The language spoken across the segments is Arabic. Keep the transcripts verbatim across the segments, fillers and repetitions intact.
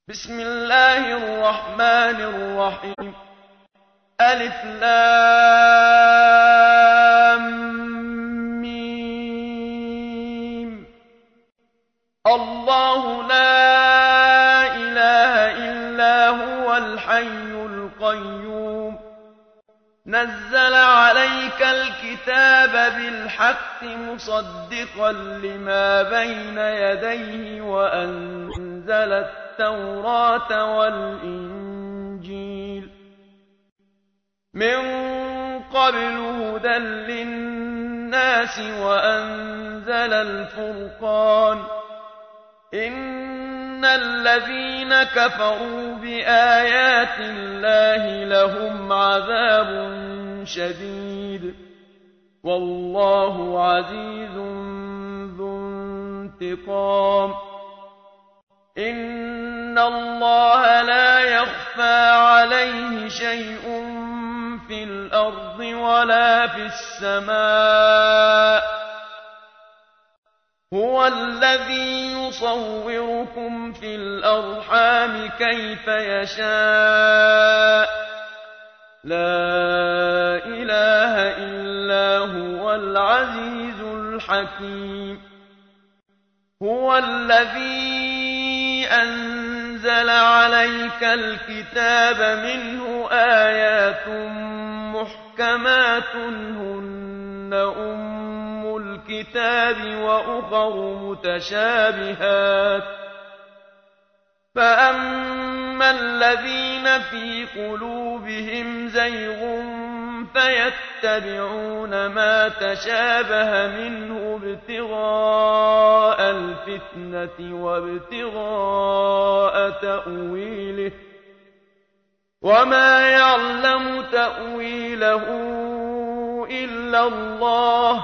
بسم الله الرحمن الرحيم ألف لام ميم الله لا إله إلا هو الحي القيوم نزل عليك الكتاب بالحق مصدقا لما بين يديه وأنزل التوراة والإنجيل من قبل هدى للناس وأنزل الفرقان إن الذين كفروا بآيات الله لهم عذاب شديد والله عزيز ذو انتقام إن الله لا يخفى عليه شيء في الأرض ولا في السماء هو الذي يصوركم في الأرحام كيف يشاء لا إله إلا هو العزيز الحكيم هو الذي أنزل عليك الكتاب منه آيات محكمات هن أم الكتاب وأخر متشابهات فأما الذين في قلوبهم زيغ فيتبعون ما تشابه منه ابتغاء الفتنة وابتغاء تأويله وما يعلم تأويله إلا الله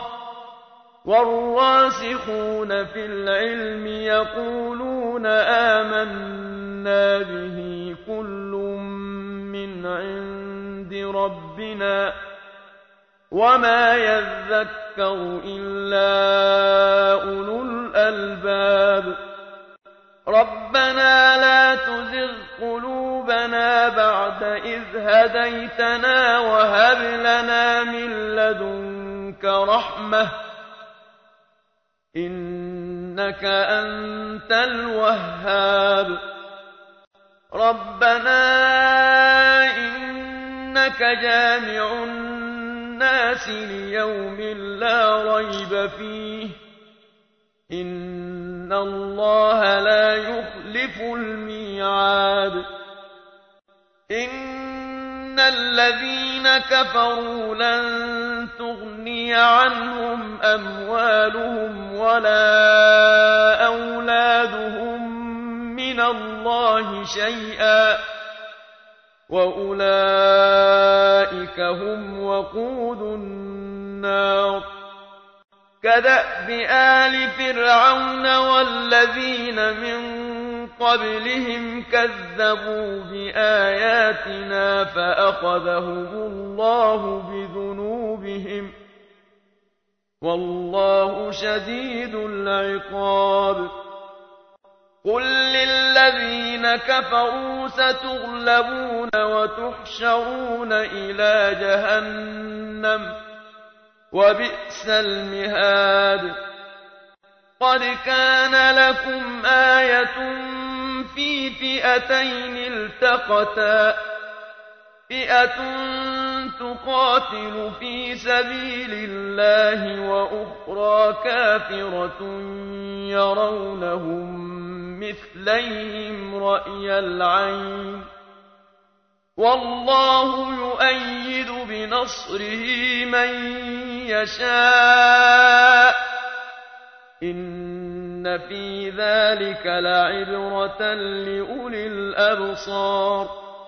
والراسخون في العلم يقولون آمنا به كل من عند ربنا وما يذكر إلا أولو الألباب ربنا لا تزغ قلوبنا بعد إذ هديتنا وهب لنا من لدنك رحمة إنك أنت الوهاب ربنا إنك جامع الناس ليوم لا ريب فيه إن الله لا يخلف الميعاد إن الذين كفروا لن تغني عنهم أموالهم ولا أولادهم من الله شيئا وأولئك هم وقود النار كدأب آل فرعون والذين من قبلهم كذبوا بآياتنا فأخذهم الله بذنوبهم والله شديد العقاب قل للذين كفروا ستغلبون وتحشرون إلى جهنم وبئس المهاد قد كان لكم آية في فئتين التقتا فئة تقاتل في سبيل الله وأخرى كافرة يرونهم مثليهم رأي العين والله يؤيد بنصره من يشاء إن في ذلك لعبرة لأولي الأبصار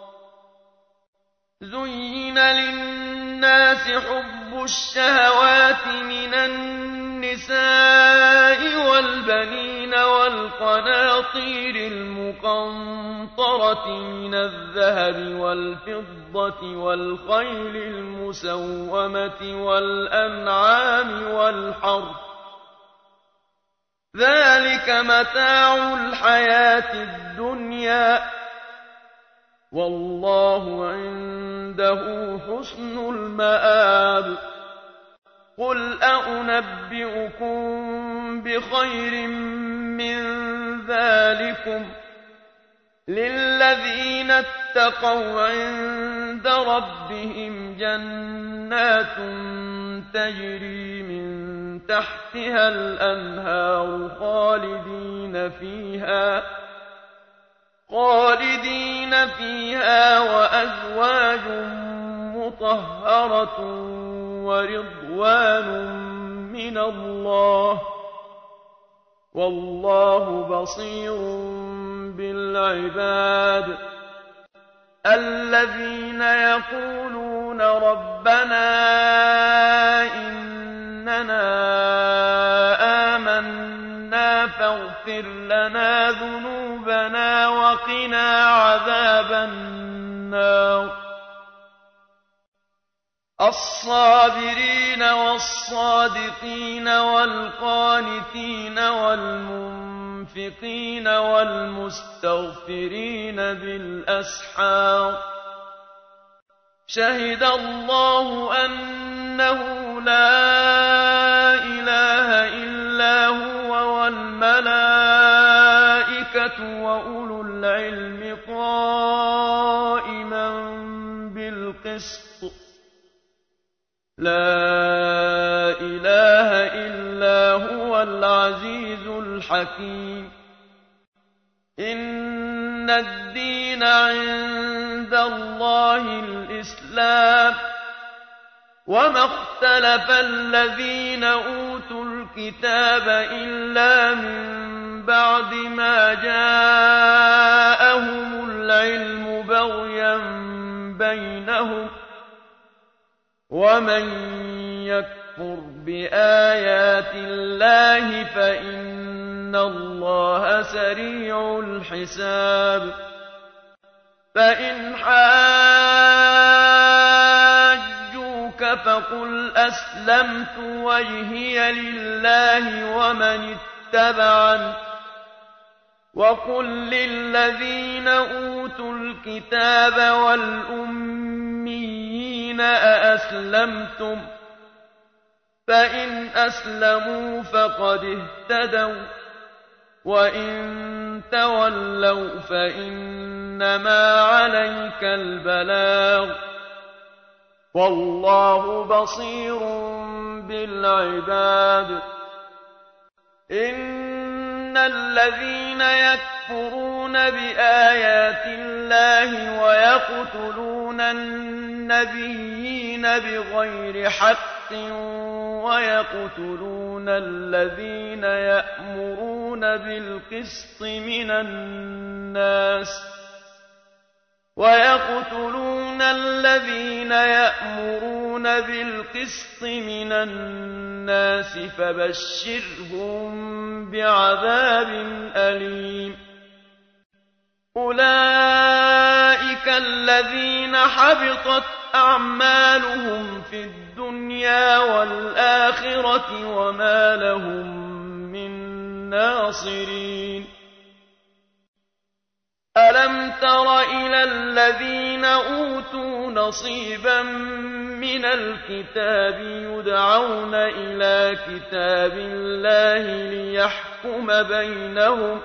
زين للناس حب الشهوات من النساء والبنين والقناطير المقنطرة من الذهب والفضة والخيل المسومة والأنعام والحرث ذلك متاع الحياة الدنيا والله عنده حسن المآب قل أنبئكم بخير من ذلكم للذين اتقوا عند ربهم جنات تجري من تحتها الأنهار خالدين فيها خالدين فيها وأزواج مطهرة ورضوان من الله والله بصير بالعباد الذين يقولون ربنا إننا آمنا فاغفر لنا ذنوبنا وقنا عذاب النار الصابرين والصادقين والقانتين والمنفقين والمستغفرين بالأسحار شهد الله أنه لا إله إلا هو والملائكة وأولو العلم قائما بالقسط لا إله إلا هو العزيز الحكيم إن الدين عند الله الإسلام وما اختلف الذين أوتوا الكتاب إلا من بعد ما جاءهم العلم بغيا بينهم ومن يكفر بآيات الله فإن الله سريع الحساب فإن حاجوك فقل أسلمت وجهي لله ومن اتبعني وقل للذين أوتوا الكتاب والأميين أأسلمتم فإن أسلموا فقد اهتدوا وإن تولوا فإنما عليك البلاغ والله بصير بالعباد إن الذين يكفرون بآيات الله ويقتلون النبيين بغير حق ويقتلون الذين يأمرون بالقسط من الناس ويقتلون الذين يأمرون بالقسط من الناس فبشرهم بعذاب أليم أولئك الذين حبطت أعمالهم في الدنيا والآخرة وما لهم من ناصرين ألم تر إلى الذين أوتوا نصيبا من الكتاب يدعون إلى كتاب الله ليحكم بينهم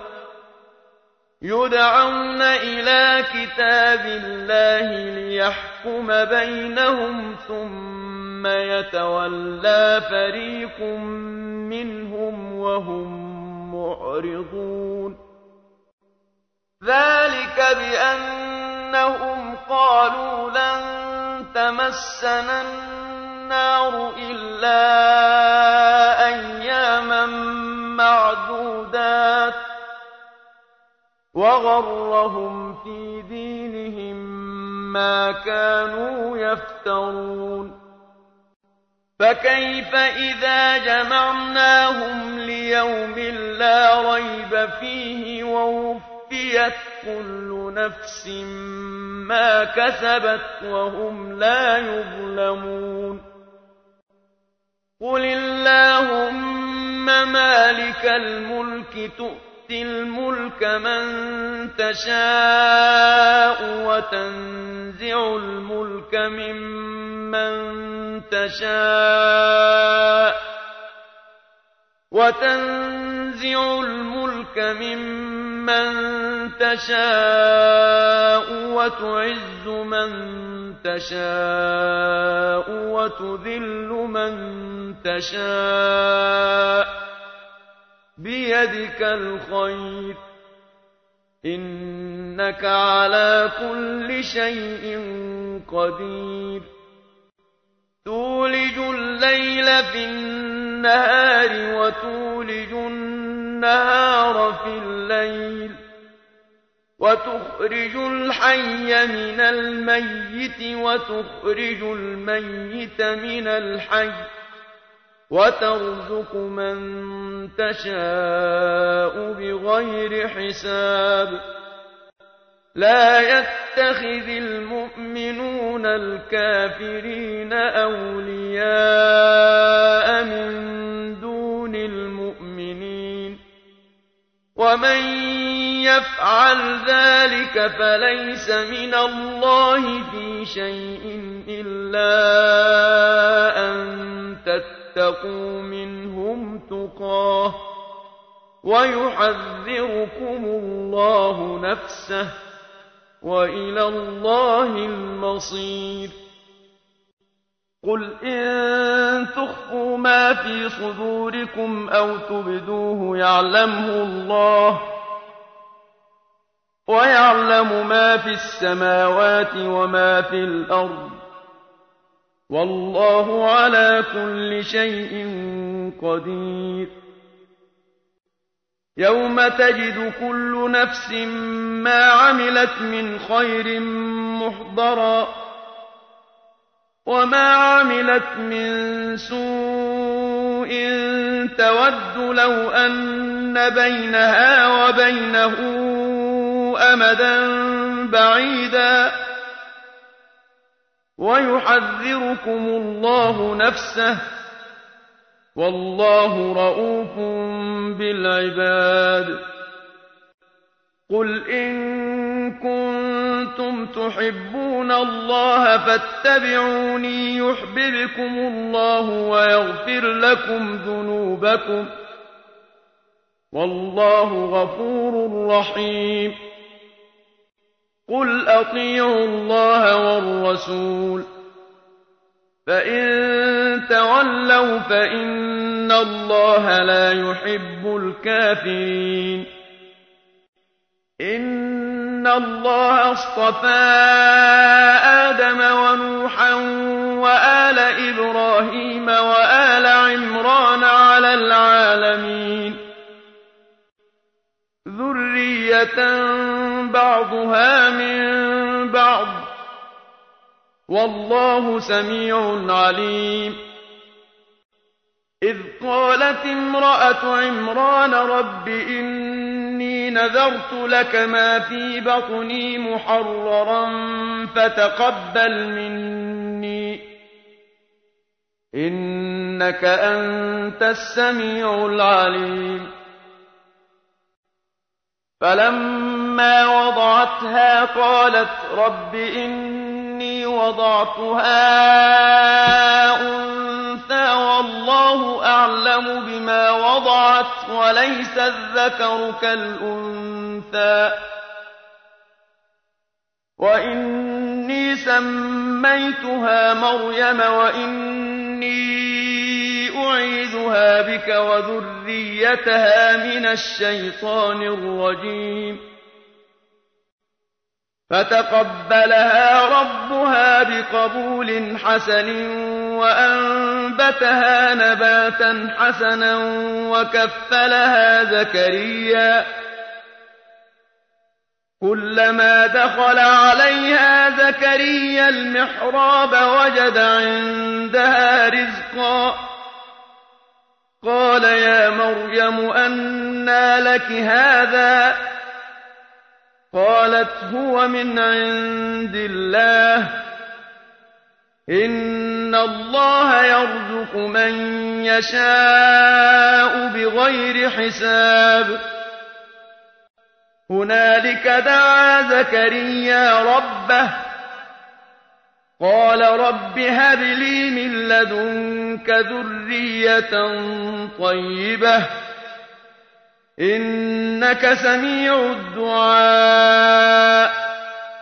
يدعون إلى كتاب الله ليحكم بينهم ثم يتولى فريق منهم وهم معرضون ذلك بأنهم قالوا لن تمسنا النار إلا أياما معدودات وغرهم في دينهم ما كانوا يفترون فكيف إذا جمعناهم ليوم لا ريب فيه ووفيت كل نفس ما كسبت وهم لا يظلمون قل اللهم مالك الملك تؤتي الملك من تشاء وتنزع الملك ممن تشاء وتنزع الملك ممن تشاء وتعز من تشاء وتذل من تشاء بيدك الخير إنك على كل شيء قدير تولج الليل في النهار وتولج النهار في الليل وتخرج الحي من الميت وتخرج الميت من الحي وترزق من تشاء بغير حساب لا يتخذ المؤمنون الكافرين أولياء من دون المؤمنين ومن يفعل ذلك فليس من الله في شيء إلا أن تتقوا منهم تقاه ويحذركم الله نفسه وإلى الله المصير قل إن تخفوا ما في صدوركم أو تبدوه يعلمه الله ويعلم ما في السماوات وما في الأرض والله على كل شيء قدير يوم تجد كل نفس ما عملت من خير محضرا وما عملت من سوء تود لو أن بينها وبينه أمدا بعيدا ويحذركم الله نفسه والله رءوف بالعباد قل إن كنتم تحبون الله فاتبعوني يحببكم الله ويغفر لكم ذنوبكم والله غفور رحيم قل أطيعوا الله والرسول فإن تولوا فإن الله لا يحب الكافرين إن الله اصطفى آدم ونوحا وآل إبراهيم وآل عمران على العالمين ذرية بعضها من بعض والله سميع عليم إذ قالت امرأة عمران رب إني نذرت لك ما في بطني محررا فتقبل مني إنك أنت السميع العليم فلما وضعتها قالت رب إني وضعتها أنثى والله أعلم بما وضعت وليس الذكر كالأنثى وإني سميتها مريم وإني أعيذها بك وذريتها من الشيطان الرجيم فتقبلها ربها بقبول حسن وأنبتها نباتا حسنا وكفلها زكريا كلما دخل عليها زكريا المحراب وجد عندها رزقا قال يا مريم أنى لك هذا قالت هو من عند الله إن أَنَّ اللَّهَ يَرْزُقُ مَن يَشَاءُ بِغَيْرِ حِسَابٍ هُنَالِكَ دَعَا زَكَرِيَّا رَبَّهُ قَالَ رَبِّ هَبْ لِي مِن لَّدُنكَ ذُرِّيَّةً طَيِّبَةً إِنَّكَ سَمِيعُ الدُّعَاءِ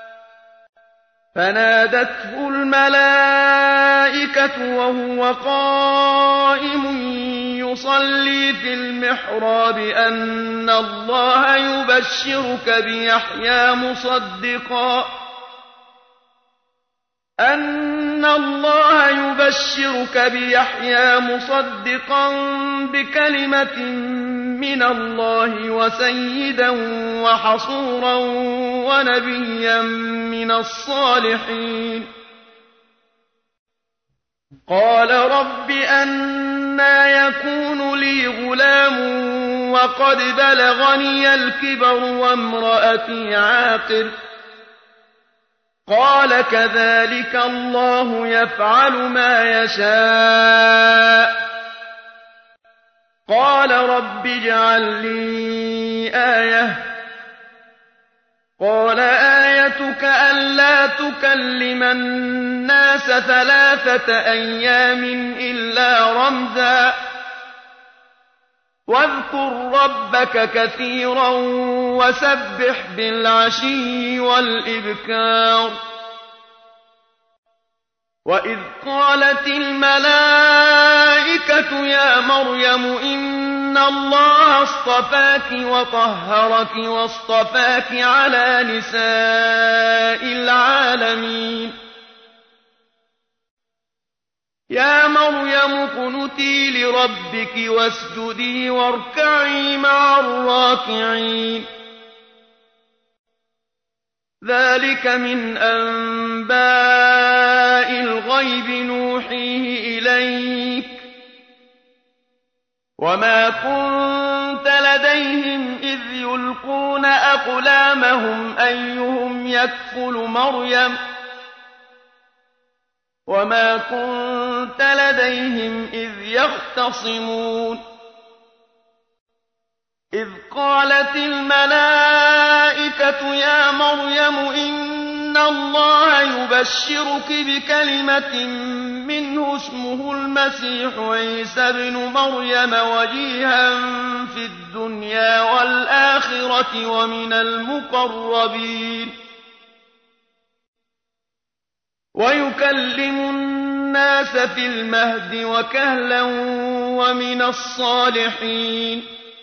فَنَادَتْهُ الْمَلَائِكَةُ وَهُوَ قَائِمٌ يُصَلِّي فِي الْمِحْرَابِ أَنَّ اللَّهَ يُبَشِّرُكَ بِيَحْيَىٰ مُصَدِّقًا أَنَّ اللَّهَ يُبَشِّرُكَ بِيَحْيَىٰ مُصَدِّقًا بِكَلِمَةٍ مِّنَ اللَّهِ وَسَيِّدًا وَحَصُورًا وَنَبِيًّا مِّنَ الصَّالِحِينَ قَالَ رَبِّ أَنَّىٰ يَكُونُ لِي غُلَامٌ وَقَدْ بَلَغَنِيَ الْكِبَرُ وَامْرَأَتِي عَاقِرٌ قَالَ كَذَٰلِكَ اللَّهُ يَفْعَلُ مَا يَشَاءُ قَالَ رَبِّ اجْعَل لِّي آيَةً قَالَ آيَتُكَ أَلَّا تُكَلِّمَ النَّاسَ ثَلَاثَةَ أَيَّامٍ إِلَّا رَمْزًا وَاذْكُر رَّبَّكَ كَثِيرًا وَسَبِّحْ بِالْعَشِيِّ وَالْإِبْكَارِ وَإِذْ قَالَتِ الْمَلَائِكَةُ يَا مَرْيَمُ إِنَّ اللَّهَ اصْطَفَاكِ وَطَهَّرَكِ وَاصْطَفَاكِ عَلَىٰ نِسَاءِ الْعَالَمِينَ يَا مَرْيَمُ اقْنُتِي لِرَبِّكِ وَاسْجُدِي وَارْكَعِي مَعَ الرَّاكِعِينَ ذَٰلِكَ مِنْ أَنبَاءِ الْغَيْبِ نُوحِيهِ إِلَيْكَ ۖ وَمَا كُنتَ لَدَيْهِمْ إِذْ يُلْقُونَ أَقْلَامَهُمْ أَيُّهُمْ يَكْفُلُ مَرْيَمَ ۖ وَمَا كُنتَ لَدَيْهِمْ إِذْ يَخْتَصِمُونَ إِذْ قَالَتِ الْمَلَائِكَةُ يَا مَرْيَمُ إِنَّ اللَّهَ يُبَشِّرُكِ بِكَلِمَةٍ مِّنْهُ اسْمُهُ الْمَسِيحُ عِيسَى ابْنُ مَرْيَمَ وَجِيهًا فِي الدُّنْيَا وَالْآخِرَةِ وَمِنَ الْمُقَرَّبِينَ وَيُكَلِّمُ النَّاسَ فِي الْمَهْدِ وَكَهْلًا وَمِنَ الصَّالِحِينَ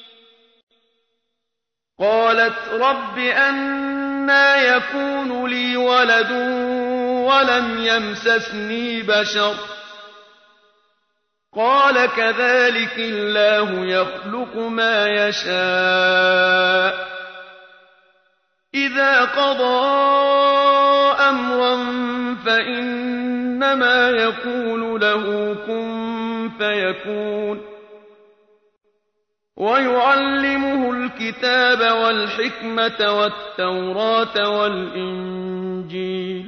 قَالَتْ رَبِّ أَنَّىٰ يَكُونُ لِي وَلَدٌ وَلَمْ يَمْسَسْنِي بَشَرٌ قَالَ كَذَٰلِكِ اللَّهُ يَخْلُقُ مَا يَشَاءُ ۚ إِذَا قَضَىٰ أَمْرًا فَإِنَّمَا يَقُولُ لَهُ كُن فَيَكُونُ وَيُعَلِّمُهُ الْكِتَابَ وَالْحِكْمَةَ وَالتَّوْرَاةَ وَالْإِنجِيلَ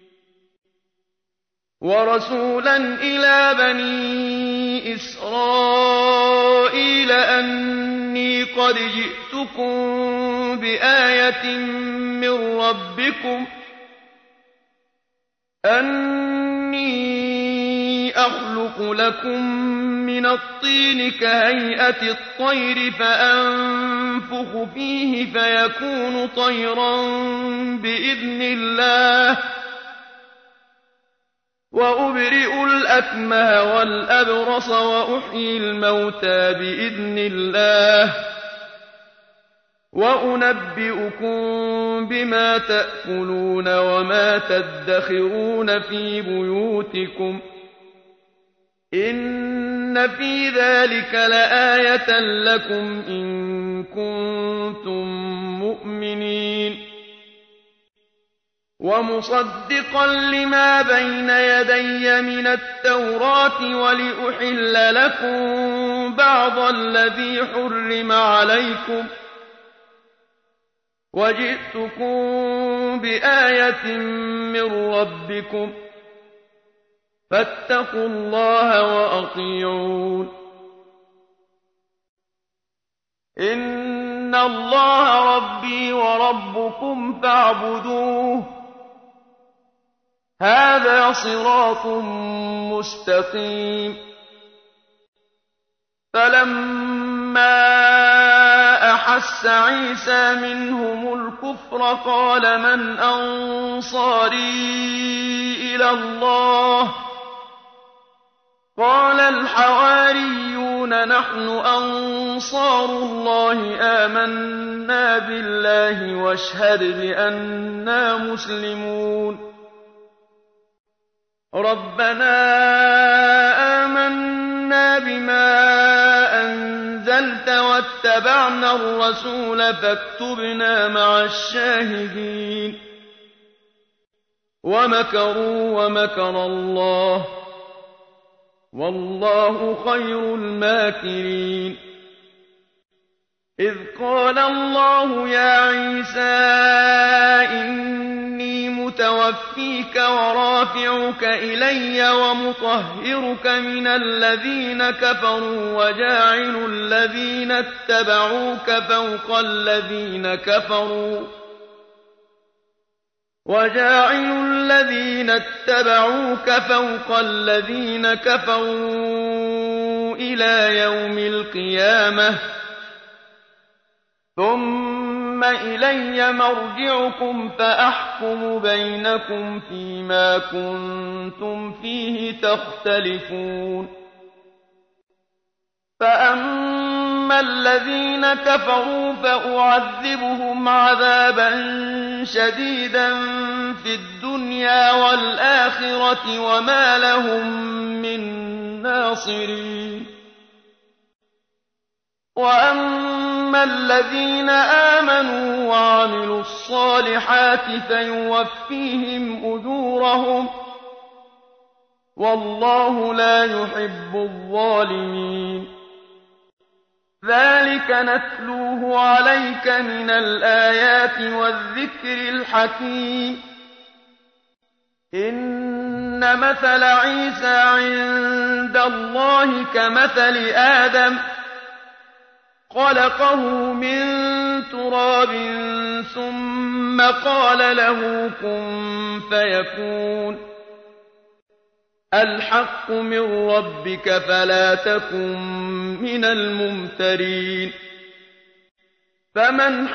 وَرَسُولًا إِلَىٰ بَنِي إِسْرَائِيلَ أَنِّي قَدْ جِئْتُكُم بِآيَةٍ مِّن رَّبِّكُمْ أَنِّي أَخْلُقُ لَكُم مِّنَ الطِّينِ كَهَيْئَةِ الطَّيْرِ فَأَنفُخُ فِيهِ فَيَكُونُ طَيْرًا بِإِذْنِ اللَّهِ وَأُبْرِئُ الْأَكْمَهَ وَالْأَبْرَصَ وَأُحْيِي الْمَوْتَىٰ بِإِذْنِ اللَّهِ وَأُنَبِّئُكُم بِمَا تَأْكُلُونَ وَمَا تَدَّخِرُونَ فِي بُيُوتِكُمْ ۚ إِنَّ فِي ذَٰلِكَ لَآيَةً لَّكُمْ إِن كُنتُم مُّؤْمِنِينَ وَمُصَدِّقًا لِّمَا بَيْنَ يَدَيَّ مِنَ التَّوْرَاةِ وَلِأُحِلَّ لَكُم بَعْضَ الَّذِي حُرِّمَ عَلَيْكُمْ ۚ وَجِئْتُكُم بِآيَةٍ مِّن رَّبِّكُمْ ۖ فاتقوا الله وأطيعون إن الله ربي وربكم فاعبدوه هذا صراط مستقيم فلما أحس عيسى منهم الكفر قال من أنصاري إلى الله قال الحواريون نحن أنصار الله آمنا بالله واشهد بأننا مسلمون ربنا آمنا بما أنزلت واتبعنا الرسول فاكتبنا مع الشاهدين ومكروا ومكر الله والله خير الماكرين إذ قال الله يا عيسى إني متوفيك ورافعك إلي ومطهرك من الذين كفروا وجاعل الذين اتبعوك فوق الذين كفروا وجاعل الذين اتبعوك فوق الذين كفروا إلى يوم القيامة ثم إلي مرجعكم فأحكم بينكم فيما كنتم فيه تختلفون فأما الذين كفروا فأعذبهم عذابا شديدا في الدنيا والآخرة وما لهم من ناصرين وأما الذين آمنوا وعملوا الصالحات فيوفيهم أجورهم والله لا يحب الظالمين ذلك نتلوه عليك من الآيات والذكر الحكيم إن مثل عيسى عند الله كمثل آدم خلقه من تراب ثم قال له كن فيكون الحق من ربك فلا تكن من الممترين فمن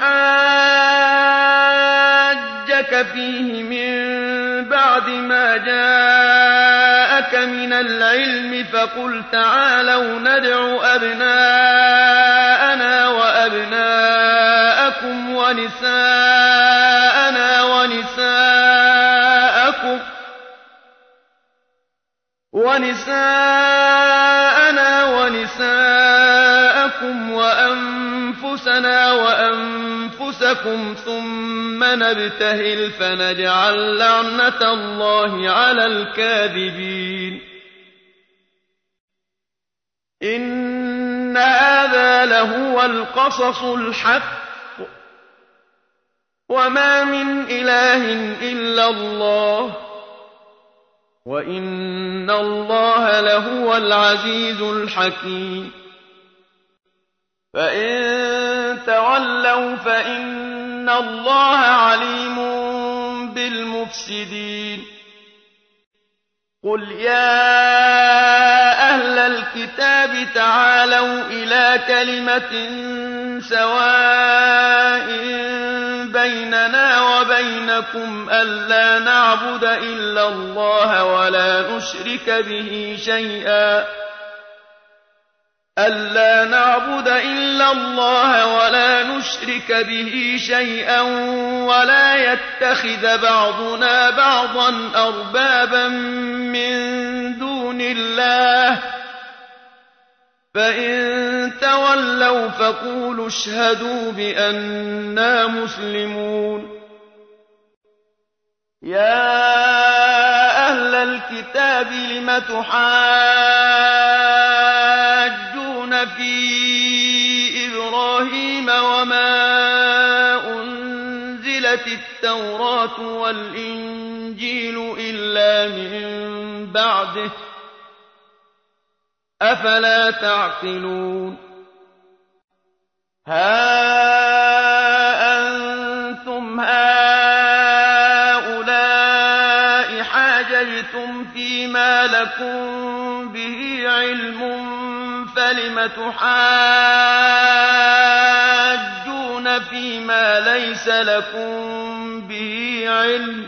حاجك فيه من بعد ما جاءك من العلم فقل تعالوا ندع أبناءنا وأبناءكم ونساءنا ونساءكم ونساءنا ونساءكم وأنفسنا وأنفسكم ثم نبتهل فنجعل لعنة الله على الكاذبين إن هذا لهو القصص الحق وما من إله إلا الله وإن الله لهو العزيز الحكيم فإن تولوا فإن الله عليم بالمفسدين قل يا أهل الكتاب تعالوا إلى كلمة سواء بيننا وبينكم ألا نعبد إلا الله ولا نشرك به شيئا ألا نعبد إلا الله ولا نشرك به شيئا ولا يتخذ بعضنا بعضا أربابا من دون الله فإن تولوا فقولوا اشهدوا بأننا مسلمون يا أهل الكتاب لم تحاجون في إبراهيم وما أنزلت نزلت التوراة والإنجيل إلا من بعده أفلا تعقلون ها أنتم هؤلاء حاججتم فيما لكم به علم فلم تحاجون فيما ليس لكم به علم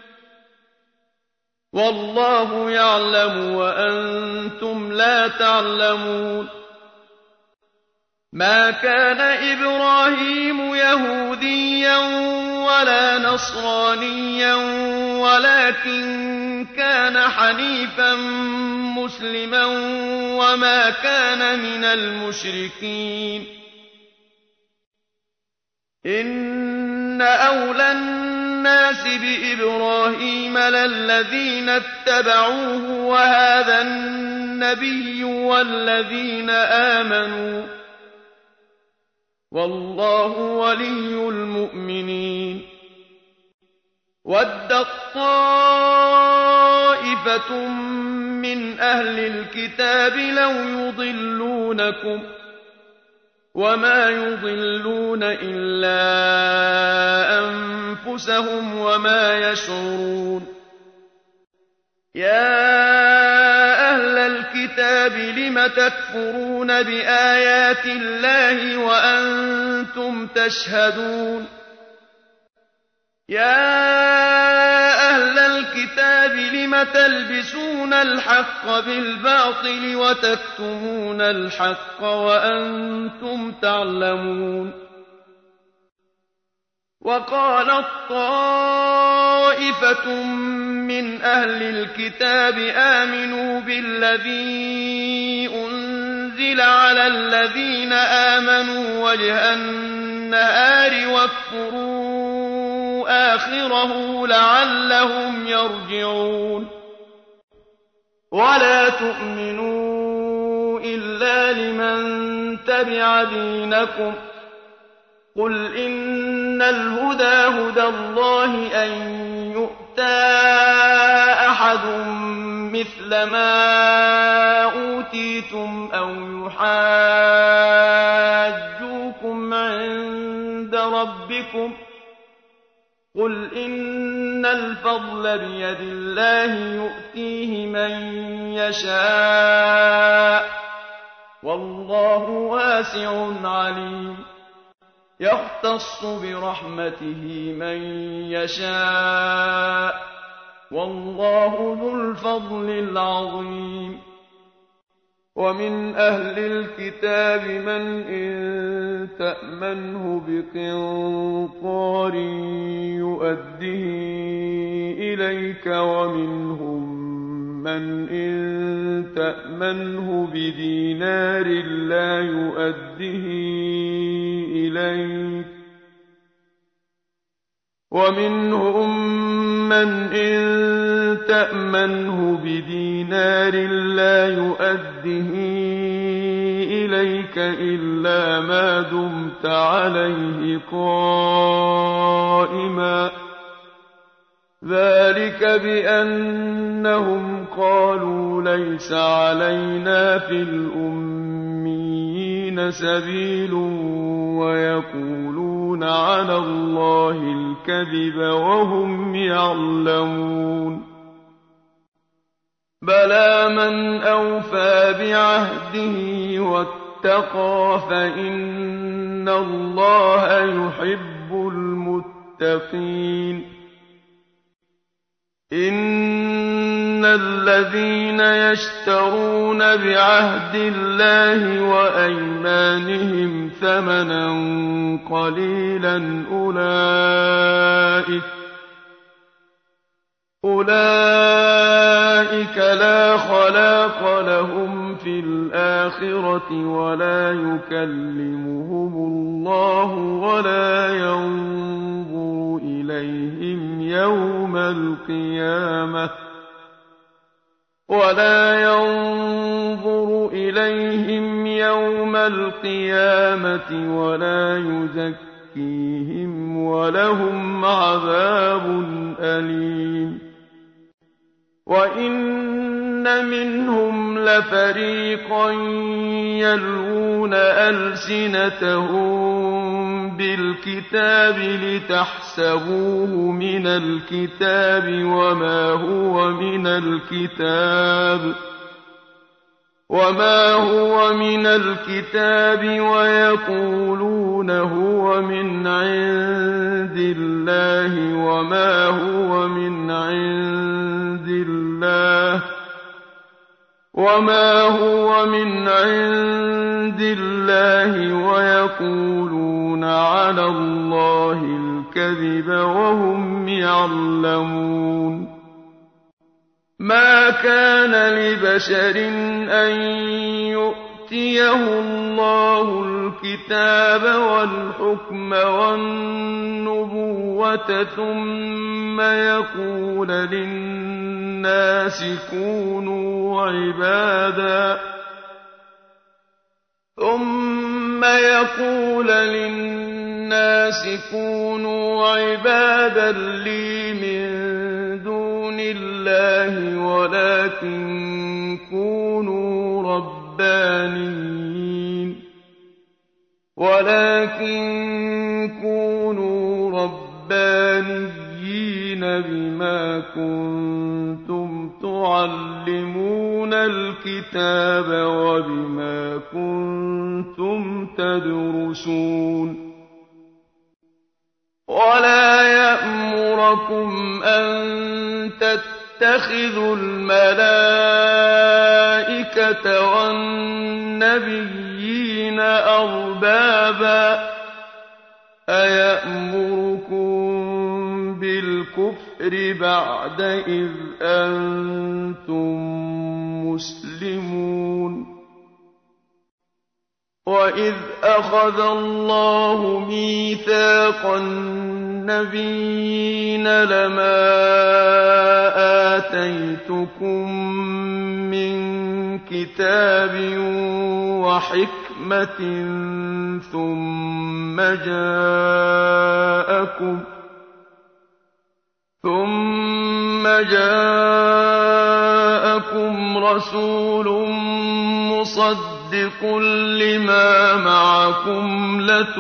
والله يعلم وأنتم لا تعلمون ما كان إبراهيم يهوديا ولا نصرانيا ولكن كان حنيفا مسلما وما كان من المشركين إن أولى الناس بإبراهيم للذين اتبعوه وهذا النبي والذين آمنوا والله ولي المؤمنين ودت طائفة من أهل الكتاب لو يضلونكم وما يضلون إلا أنفسهم وما يشعرون يا أهل الكتاب لم تكفرون بآيات الله وأنتم تشهدون يا أهل الكتاب لم تلبسون الحق بالباطل وتكتمون الحق وأنتم تعلمون وقالت طائفة من أهل الكتاب آمنوا بالذي أنزل على الذين آمنوا وجه النهار واكفروا آخره لعلهم يرجعون ولا تؤمنوا إلا لمن تبع دينكم قل إن الهدى هدى الله أن يؤتى أحد مثل ما أوتيتم أو يحاجوكم عند ربكم قل إن الفضل بيد الله يؤتيه من يشاء والله واسع عليم يختص برحمته من يشاء والله ذو الفضل العظيم ومن أهل الكتاب من إن تأمنه بقنطار يؤده إليك ومنهم من إن تأمنه بدينار لا يؤده إليك ومنهم من إن تأمنه بدينار لا يؤده إليك إلا ما دمت عليه قائما ذلك بأنهم قالوا ليس علينا في الأميين سبيل ويقولون على الله الكذب وهم يعلمون بلى من أوفى بعهده واتقى فإن الله يحب المتقين إن الذين يشترون بعهد الله وأيمانهم ثمنا قليلا أولئك أولئك لا خلاق لهم في الآخرة ولا يكلمهم الله ولا ينظر إليهم يوم القيامة ولا ينظر إليهم يوم القيامة ولا يزكيهم يزكيهم ولهم عذاب أليم وإن منهم لفريقا يلوون ألسنتهم بالكتاب لتحسبوه من الكتاب وما هو من الكتاب وما هو من الكتاب ويقولون هو من عند الله وما هو من عند الله وما هو من عند الله ويقولون على الله الكذب وهم يعلمون ما كان لبشر أن يؤتيه الله الكتاب والحكم والنبوة ثم يقول للناس كونوا عبادا ثم يقول للناس كونوا عبادا لي من دون الله ولكن كونوا ربانيين ولكن كونوا ربانيين بما كنتم تعلمون الكتاب وبما كنتم تدرسون ولا يأمركم أن تتخذوا الملائكة والنبيين أربابا أيأمركم بالكفر بعد إذ أنتم مسلمون وإذ أخذ الله ميثاق النبيين لما آتيتكم من كتاب وحكمة ثم جاءكم ثم جاءكم رسول مصدق لما معكم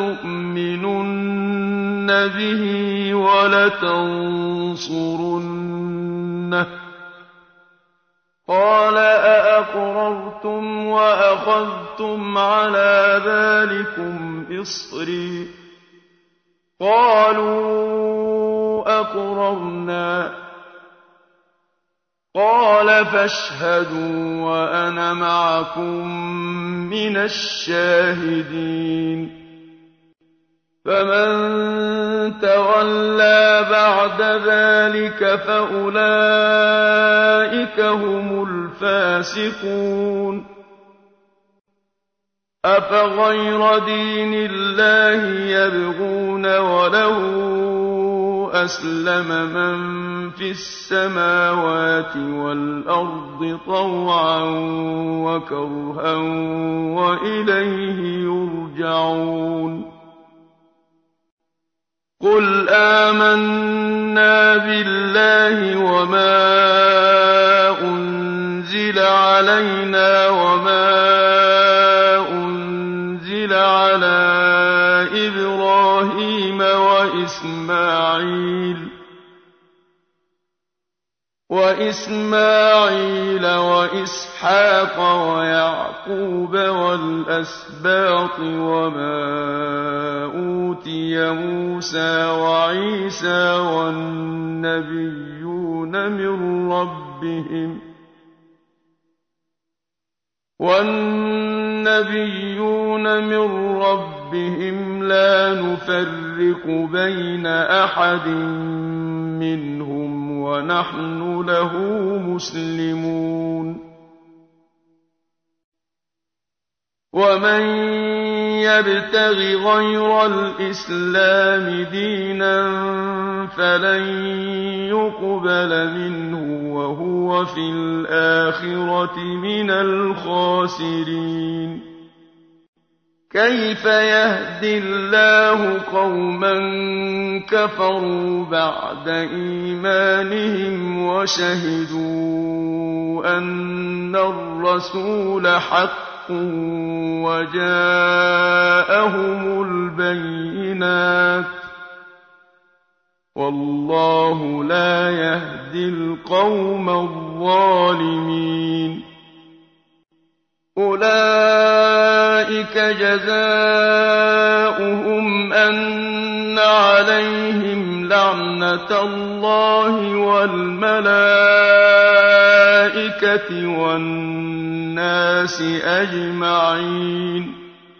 لتؤمنن به ولتنصرنه قال أأقررتم وأخذتم على ذلكم إصري قالوا أقررنا قال فاشهدوا وأنا معكم من الشاهدين فمن تولى بعد ذلك فأولئك هم الفاسقون أفغير دين الله يبغون وله أسلم من في السماوات والأرض طوعا وكرها وإليه يرجعون قل آمنا بالله وما أنزل علينا وما أنزل على إبراهيم وإسماعيل وإسماعيل وإسحاق ويعقوب والأسباط وما أوتي موسى وعيسى والنبيون من ربهم والنبيون من ربهم لا نفرق بين أحد منهم ونحن له مسلمون ومن يبتغ غير الإسلام دينا فلن يقبل منه وهو في الآخرة من الخاسرين كيف يهدي الله قوما كفروا بعد إيمانهم وشهدوا أن الرسول حق وجاءهم البينات والله لا يهدي القوم الظالمين أولئك جزاؤهم أن عليهم لعنة الله والملائكة والناس أجمعين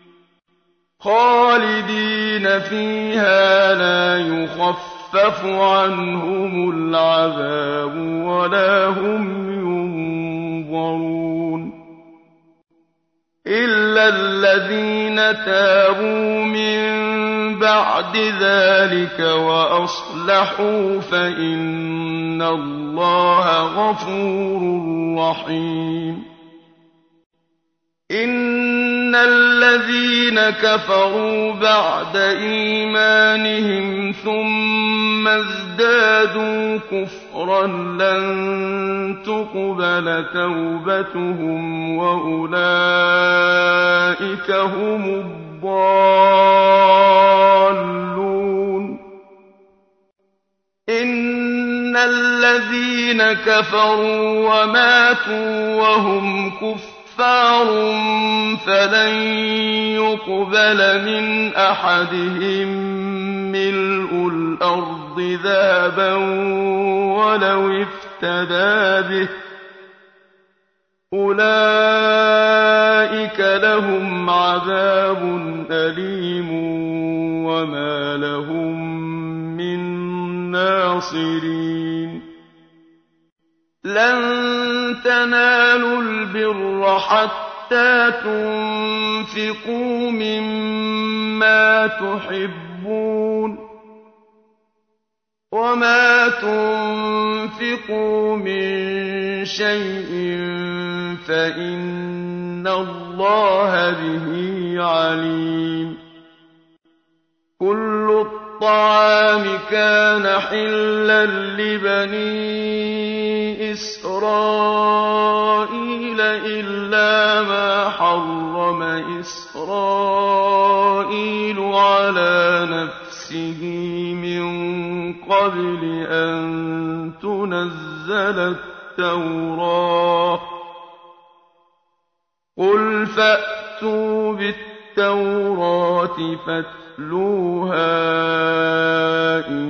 خالدين فيها لا يخفف عنهم العذاب ولا هم ينظرون إلا الذين تابوا من بعد ذلك وأصلحوا فإن الله غفور رحيم إن الذين كفروا بعد إيمانهم ثم ازدادوا كفرا لن تقبل توبتهم وأولئك هم الضالون إن الذين كفروا وماتوا وهم كفر كفار فلن يقبل من أحدهم ملء الأرض ذهبا ولو افتدى به أولئك لهم عذاب أليم وما لهم من ناصرين لن تنالوا البر حتى تنفقوا مما تحبون وما تنفقوا من شيء فإن الله به عليم كل الطعام كان حلا لبني إسرائيل إلا ما حرم إسرائيل على نفسه من قبل أن تنزل التوراة قل فأتوا بالتوراة فاتلوها إن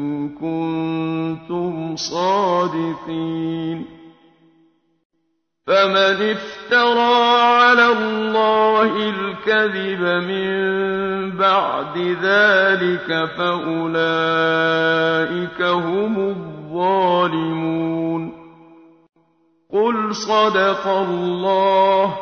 كنتم صادقين فمن افترى على الله الكذب من بعد ذلك فأولئك هم الظالمون قل صدق الله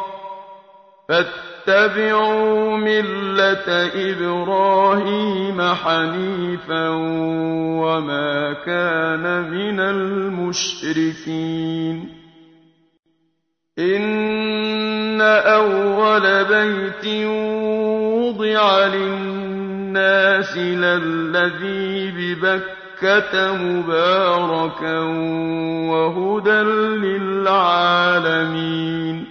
فاتبعوا ملة إبراهيم حنيفا وما كان من المشركين إن أول بيت وضع للناس للذي ببكة مباركا وهدى للعالمين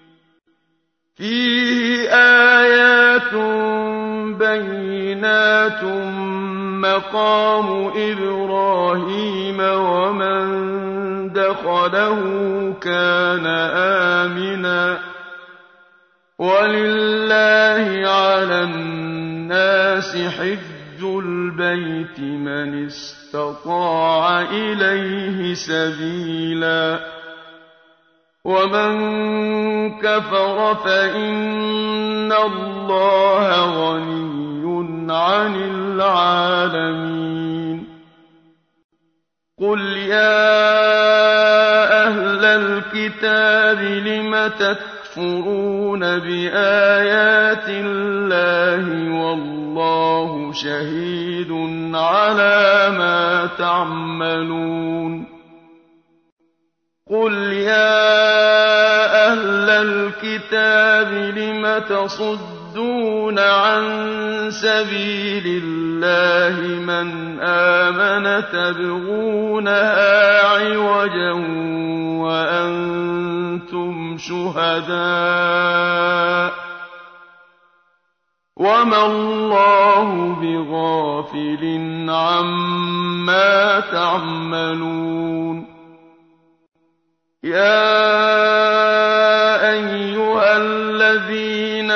فيه آيات بينات مقام إبراهيم ومن دخله كان آمنا ولله على الناس حج البيت من استطاع إليه سبيلا ومن كفر فإن الله غني عن العالمين قل يا أهل الكتاب لم تكفرون بآيات الله والله شهيد على ما تعملون قل يا أهل الكتاب لم تصدون وَتَصُدُّونَ عَن سَبِيلِ اللَّهِ مَنْ آمَنَ تَبْغُونَهَا عِوَجًا وَأَنتُمْ شُهَدَاءُ ۗ وَمَا اللَّهُ بِغَافِلٍ عَمَّا تَعْمَلُونَ يَا أَيُّهَا الَّذِينَ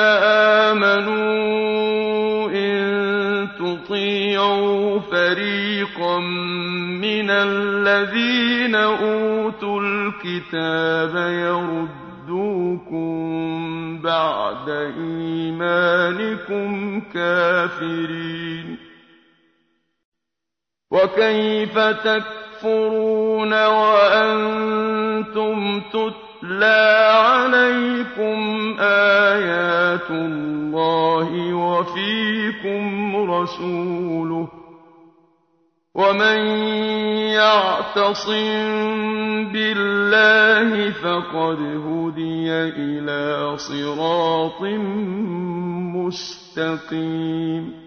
آمَنُوا إِن تُطِيعُوا فَرِيقًا مِّنَ الَّذِينَ أُوتُوا الْكِتَابَ يَرُدُّوكُم بَعْدَ إِيمَانِكُمْ كَافِرِينَ وَكَيْفَ تَكْفُرُونَ وَأَنتُمْ تُتْلَىٰ عَلَيْكُمْ آيَاتُ اللَّهِ وَفِيكُمْ رَسُولُهُ ۗ وَمَن يَعْتَصِم بِاللَّهِ فَقَدْ هُدِيَ إِلَىٰ صِرَاطٍ مُّسْتَقِيمٍ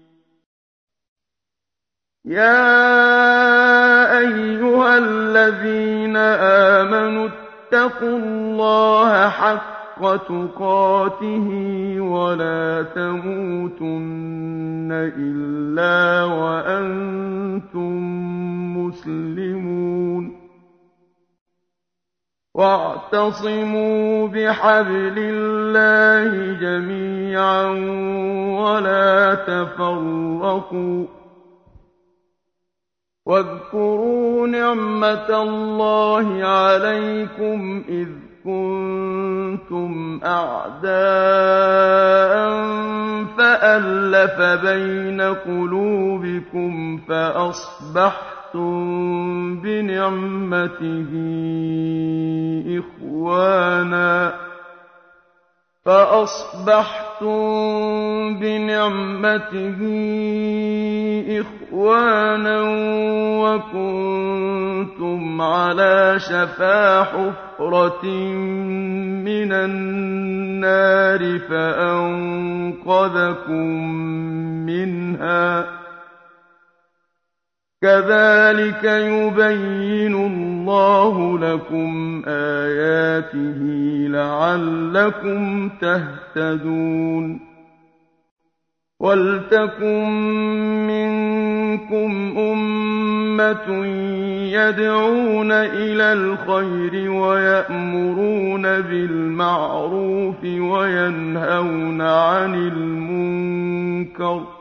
يَا أَيُّهَا الَّذِينَ آمَنُوا اتَّقُوا اللَّهَ حَقَّ تُقَاتِهِ وَلَا تَمُوتُنَّ إِلَّا وَأَنتُم مُّسْلِمُونَ وَاعْتَصِمُوا بِحَبْلِ اللَّهِ جَمِيعًا وَلَا تَفَرَّقُوا ۚ وَاذْكُرُوا نِعْمَةَ اللَّهِ عَلَيْكُمْ إِذْ كُنتُمْ أَعْدَاءً فَأَلَّفَ بَيْنَ قُلُوبِكُمْ فَأَصْبَحْتُم بِنِعْمَتِهِ إِخْوَانًا فَأَصْبَحْتُم بِنِعْمَتِهِ إِخْوَانًا وَكُنتُمْ عَلَىٰ شَفَا حُفْرَةٍ مِّنَ النَّارِ فَأَنقَذَكُم مِّنْهَا ۗ كَذَٰلِكَ يُبَيِّنُ اللَّهُ لَكُمْ آيَاتِهِ لَعَلَّكُمْ تَهْتَدُونَ وَلْتَكُن مِّنكُمْ أُمَّةٌ يَدْعُونَ إِلَى الْخَيْرِ وَيَأْمُرُونَ بِالْمَعْرُوفِ وَيَنْهَوْنَ عَنِ الْمُنكَرِ ۚ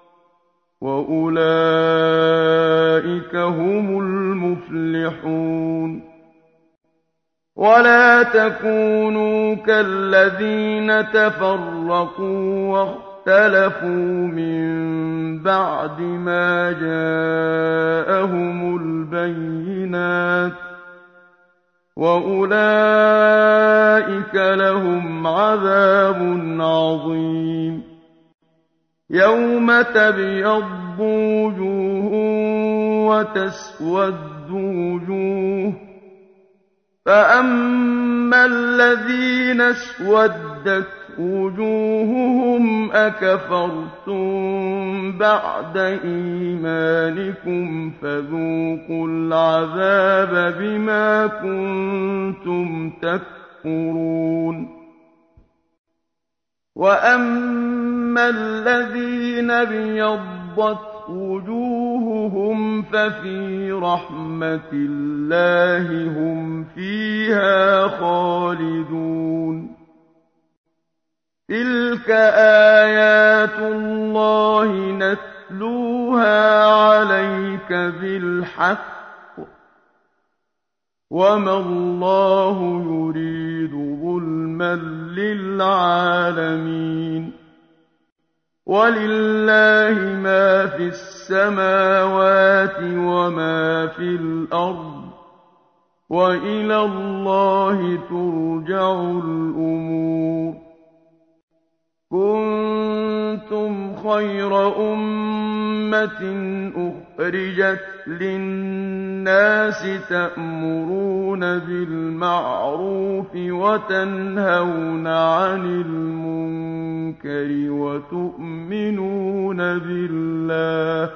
وَأُولَٰئِكَ هُمُ الْمُفْلِحُونَ وَلَا تَكُونُوا كَالَّذِينَ تَفَرَّقُوا وَاخْتَلَفُوا مِن بَعْدِ مَا جَاءَهُمُ الْبَيِّنَاتُ ۚ وَأُولَٰئِكَ لَهُمْ عَذَابٌ عَظِيمٌ يَوْمَ تَبْيَضُّ وُجُوهٌ وَتَسْوَدُّ وُجُوهٌ ۚ فَأَمَّا الَّذِينَ اسْوَدَّتْ وُجُوهُهُمْ أَكَفَرْتُم بَعْدَ إِيمَانِكُمْ فَذُوقُوا الْعَذَابَ بِمَا كُنتُمْ تَكْفُرُونَ وَأَمَّا الَّذِينَ ابْيَضَّتْ وُجُوهُهُمْ فَفِي رَحْمَةِ اللَّهِ هُمْ فِيهَا خَالِدُونَ تِلْكَ آيَاتُ اللَّهِ نَتْلُوهَا عَلَيْكَ بِالْحَقِّ ۚ وَمَا اللَّهُ يُرِيدُ ظُلْمًا لِّلْعَالَمِينَ وَلِلَّهِ مَا فِي السَّمَاوَاتِ وَمَا فِي الْأَرْضِ ۚ وَإِلَى اللَّهِ تُرْجَعُ الْأُمُورُ كُنتُمْ خَيْرَ أُمَّةٍ أُخْرَجَتْ أُخْرِجَتْ لِلنَّاسِ تَأْمُرُونَ بِالْمَعْرُوفِ وَتَنْهَوْنَ عَنِ الْمُنكَرِ وَتُؤْمِنُونَ بِاللَّهِ ۗ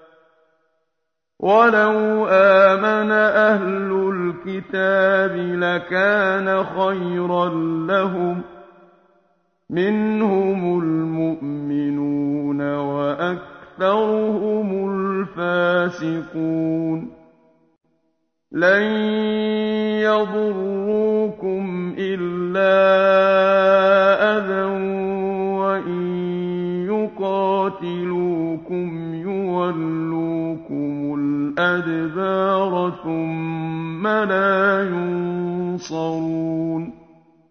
وَلَوْ آمَنَ أَهْلُ الْكِتَابِ لَكَانَ خَيْرًا لَّهُم ۚ مِّنْهُمُ الْمُؤْمِنُونَ وَأَكْثَرُهُمُ الْفَاسِقُونَ لَن يَضُرُّوكُمْ إِلَّا أَذًى وَإِن يُقَاتِلُوكُمْ يُوَلُّوكُمُ الْأَدْبَارَ ثُمَّ لَا يُنصَرُونَ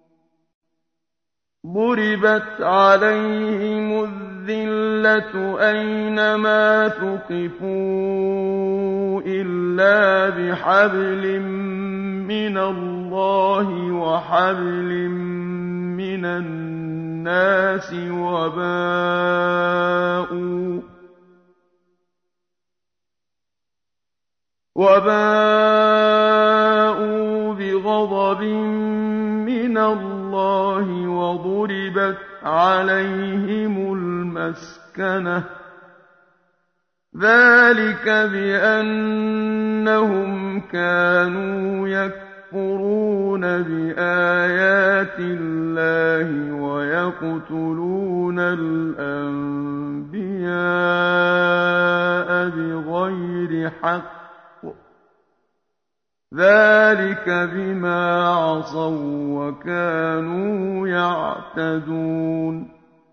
ضُرِبَتْ عَلَيْهِمُ الذِّلَّةُ أَيْنَمَا ثُقِفُوا إِلَّا بِحَبْلٍ مِّنَ اللَّهِ وَحَبْلٍ مِّنَ النَّاسِ وَبَاءُوا وَبَاءُوا بِغَضَبٍ مِّنَ اللَّهِ وَضُرِبَتْ عَلَيْهِمُ الْمَسْكَنَةُ ۚ ذَٰلِكَ بِأَنَّهُمْ كَانُوا يَكْفُرُونَ بِآيَاتِ اللَّهِ وَيَقْتُلُونَ الْأَنبِيَاءَ بِغَيْرِ حَقٍّ ۚ ذَٰلِكَ بِمَا عَصَوا وَّكَانُوا يَعْتَدُونَ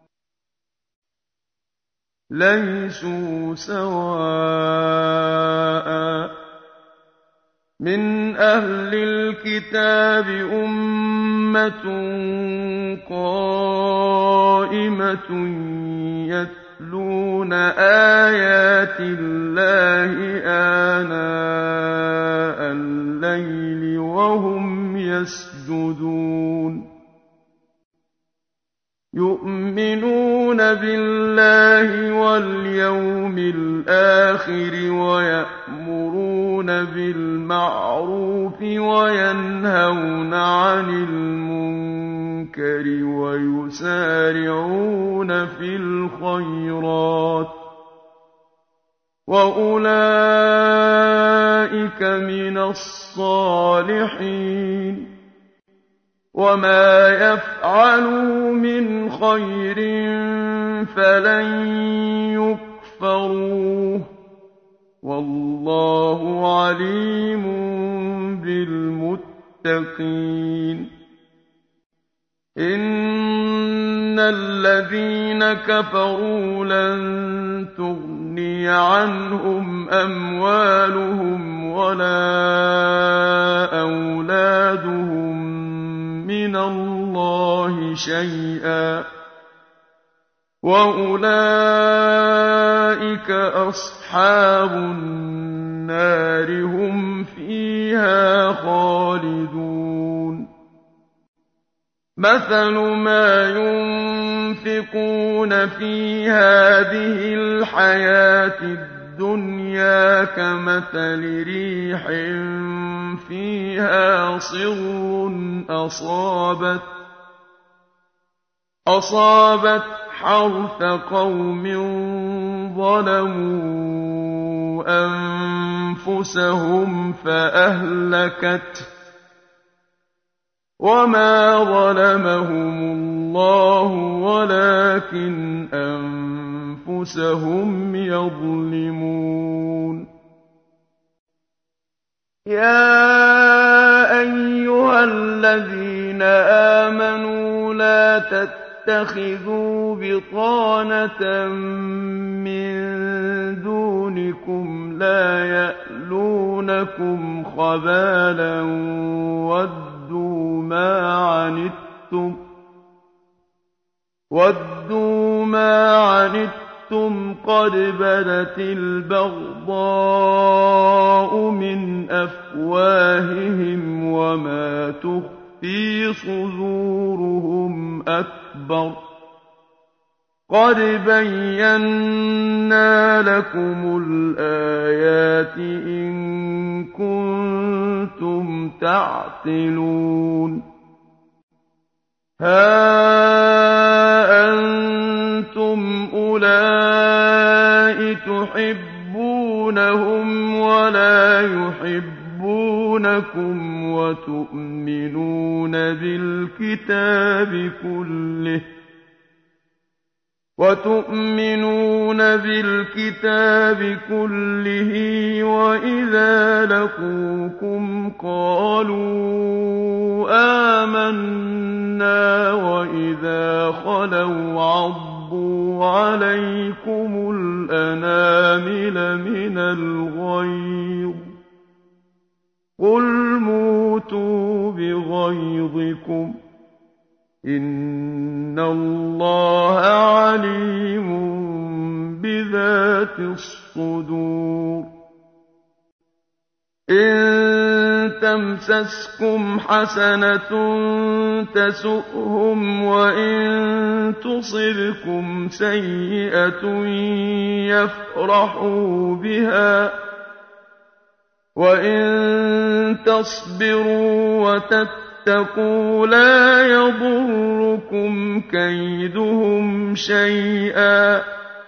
لَيْسُوا سَوَاءً ۗ مِّنْ أَهْلِ الْكِتَابِ أُمَّةٌ قَائِمَةٌ يَتْلُونَ آيَاتِ اللَّهِ آنَاءَ اللَّيْلِ وَهُمْ يَسْجُدُونَ يُؤْمِنُونَ بِاللَّهِ وَالْيَوْمِ الْآخِرِ وَيَأْمُرُونَ بِالْمَعْرُوفِ وَيَنْهَوْنَ عَنِ الْمُنكَرِ وَيُسَارِعُونَ فِي الْخَيْرَاتِ ۚ وَأُولَٰئِكَ مِنَ الصَّالِحِينَ وَمَا يَفْعَلُوا مِنْ خَيْرٍ فَلَن يُكْفَرُوهُ ۗ وَاللَّهُ عَلِيمٌ بِالْمُتَّقِينَ إِنَّ الَّذِينَ كَفَرُوا لَن تُغْنِيَ عَنْهُمْ أَمْوَالُهُمْ وَلَا أَوْلَادُهُم مِّنَ اللَّهِ شَيْئًا ۖ وَأُولَٰئِكَ أَصْحَابُ النَّارِ ۖ هُمْ فِيهَا خَالِدُونَ مَثَلُ مَا يُنفِقُونَ فِي هَٰذِهِ الْحَيَاةِ الدُّنْيَا كَمَثَلِ رِيحٍ فِيهَا صِرٌّ أَصَابَتْ أَصَابَتْ حَرْثَ قَوْمٍ ظَلَمُوا أَنفُسَهُمْ فَأَهْلَكَتْهُ ۚ وَمَا ظَلَمَهُمُ اللَّهُ وَلَٰكِنْ أَنفُسَهُمْ يَظْلِمُونَ يَا أَيُّهَا الَّذِينَ آمَنُوا لَا تَتَّخِذُوا بِطَانَةً مِّن دُونِكُمْ لَا يَأْلُونَكُمْ خَبَالًا وَدُّوا مَا عَنِتُّمْ قَدْ بَدَتِ الْبَغْضَاءُ مِنْ أَفْوَاهِهِمْ وَمَا تُخْفِي صُدُورُهُمْ أَكْبَرُ قَدْ بَيَّنَّا لَكُمُ الْآيَاتِ إِن كُنتُمْ تَعْقِلُونَ هَا أَنتُمْ أُولَاءِ تُحِبُّونَهُمْ وَلَا يُحِبُّونَكُمْ وَتُؤْمِنُونَ بِالْكِتَابِ كُلِّهِ وَتُؤْمِنُونَ بِالْكِتَابِ كُلِّهِ وَإِذَا لَقُوكُمْ قَالُوا آمَنَّا وَإِذَا خَلَوْا عَضُّوا عَلَيْكُمُ الْأَنَامِلَ مِنَ الْغَيْظِ ۚ قُلْ مُوتُوا بِغَيْظِكُمْ ۗ إِنَّ اللَّهَ عَلِيمٌ بِذَاتِ الصُّدُورِ إِن تَمْسَسْكُمْ حَسَنَةٌ تَسُؤْهُمْ وَإِن تُصِبْكُمْ سَيِّئَةٌ يَفْرَحُوا بِهَا وَإِن تَصْبِرُوا وَتَتَّقُوا لَا يَضُرُّكُمْ كَيْدُهُمْ شَيْئًا ۗ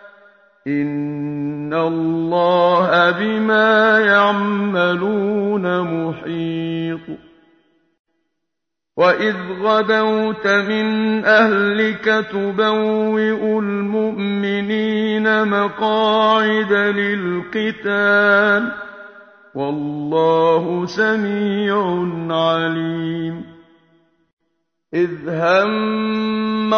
إِنَّ اللَّهَ بِمَا يَعْمَلُونَ مُحِيطٌ وَإِذْ غَدَوْتَ مِنْ أَهْلِكَ تُبَوِّئُ الْمُؤْمِنِينَ مَقَاعِدَ لِلْقِتَالِ ۗ وَاللَّهُ سَمِيعٌ عَلِيمٌ إِذْ هَمَّ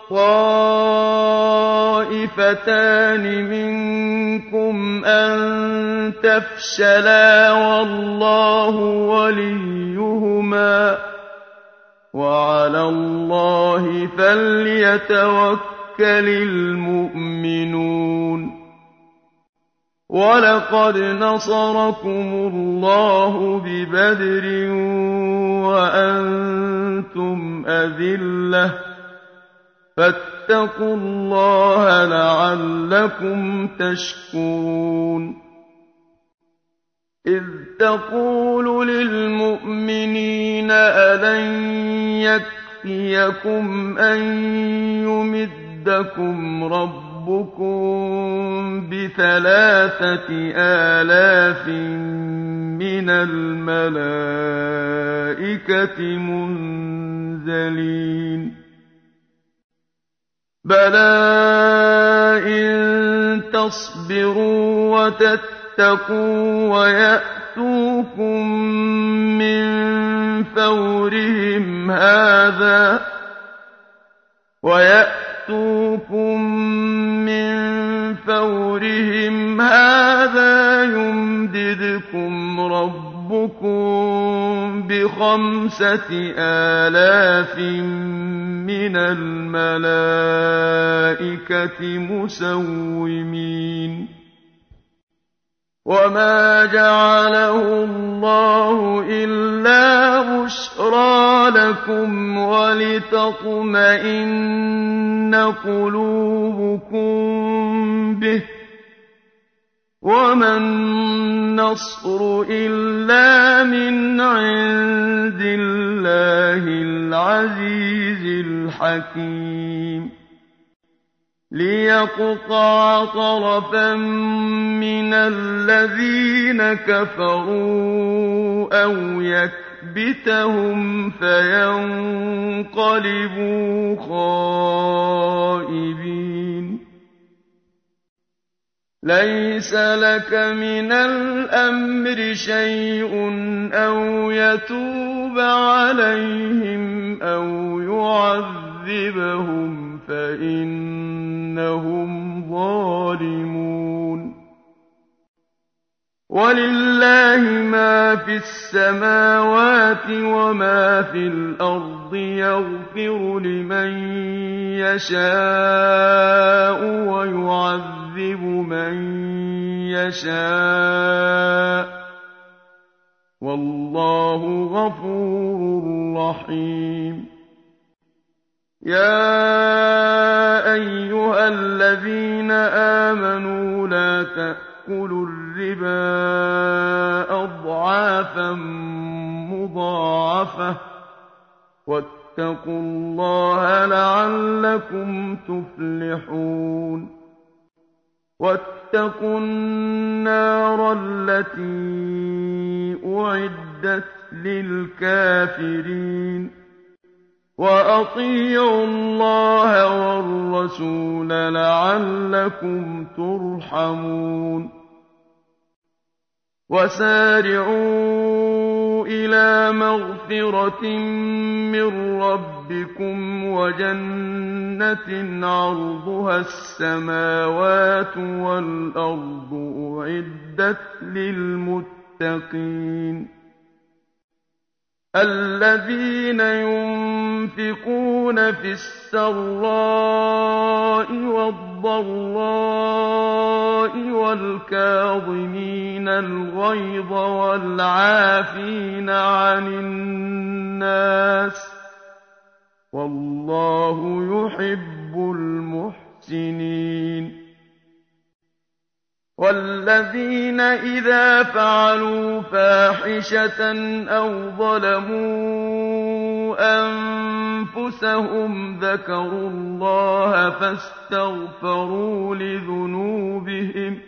الطَّائِفَتَانِ مِنكُمْ أَن تَفْشَلَا وَاللَّهُ وَلِيُّهُمَا ۗ وَعَلَى اللَّهِ فَلْيَتَوَكَّلِ الْمُؤْمِنُونَ وَلَقَدْ نَصَرَكُمُ اللَّهُ بِبَدْرٍ وَأَنتُمْ أَذِلَّةٌ فَاتَّقُوا اللَّهَ لَعَلَّكُمْ تَشْكُرُونَ إِذْ تَقُولُ لِلْمُؤْمِنِينَ أَلَن يَكْفِيَكُمْ أَن يُمِدَّكُمْ رَبُّكُم بِثَلَاثَةِ آلَافٍ مِّنَ الْمَلَائِكَةِ مُنزَلِينَ بَلَىٰ إِن تَصْبِرُوا وَتَتَّقُوا وَيَأْتُوكُم مِّن فَوْرِهِمْ هَٰذَا وَيَأْتُوكُم مِّن فَوْرِهِمْ هَٰذَا يُمْدِدْكُمْ رَبُّكُم بِخَمْسَةِ آلَافٍ مِّنَ الْمَلَائِكَةِ مُسَوِّمِينَ وَمَا جَعَلَهُ اللَّهُ إِلَّا بُشْرَىٰ لَكُمْ وَلِتَطْمَئِنَّ قُلُوبُكُم بِهِ ۗ وَمَا النَّصْرُ إِلَّا مِنْ عِندِ اللَّهِ الْعَزِيزِ الْحَكِيمِ لِيَقْطَعَ طَرَفًا مِّنَ الَّذِينَ كَفَرُوا أَوْ يَكْبِتَهُمْ فَيَنقَلِبُوا خَائِبِينَ لَيْسَ لَكَ مِنَ الْأَمْرِ شَيْءٌ أَوْ يَتُوبَ عَلَيْهِمْ أَوْ يُعَذِّبَهُمْ فَإِنَّهُمْ ظَالِمُونَ وَلِلَّهِ مَا فِي السَّمَاوَاتِ وَمَا فِي الْأَرْضِ يَغْفِرُ لِمَن يَشَاءُ وَيُعَذِّبُ مَن يَشَاءُ ۗ وَاللَّهُ غَفُورٌ رَّحِيمٌ يَا أَيُّهَا الَّذِينَ آمَنُوا لَا تَأْكُلُوا الرِّبَا أَضْعَافًا مُّضَاعَفَةً ۖ وَاتَّقُوا اللَّهَ لَعَلَّكُمْ تُفْلِحُونَ وَاتَّقُوا النَّارَ الَّتِي أُعِدَّتْ لِلْكَافِرِينَ وَأَطِيعُوا اللَّهَ وَالرَّسُولَ لَعَلَّكُمْ تُرْحَمُونَ وَسَارِعُوا إِلَىٰ مَغْفِرَةٍ مِّن رَّبِّكُمْ وَجَنَّةٍ عَرْضُهَا السَّمَاوَاتُ وَالْأَرْضُ أُعِدَّتْ لِلْمُتَّقِينَ الَّذِينَ يُنفِقُونَ فِي السَّرَّاءِ وَالضَّرَّاءِ وَالْكَاظِمِينَ الْغَيْظَ وَالْعَافِينَ عَنِ النَّاسِ ۗ وَاللَّهُ يُحِبُّ الْمُحْسِنِينَ وَالَّذِينَ إِذَا فَعَلُوا فَاحِشَةً أَوْ ظَلَمُوا أَنفُسَهُمْ ذَكَرُوا اللَّهَ فَاسْتَغْفَرُوا لِذُنُوبِهِمْ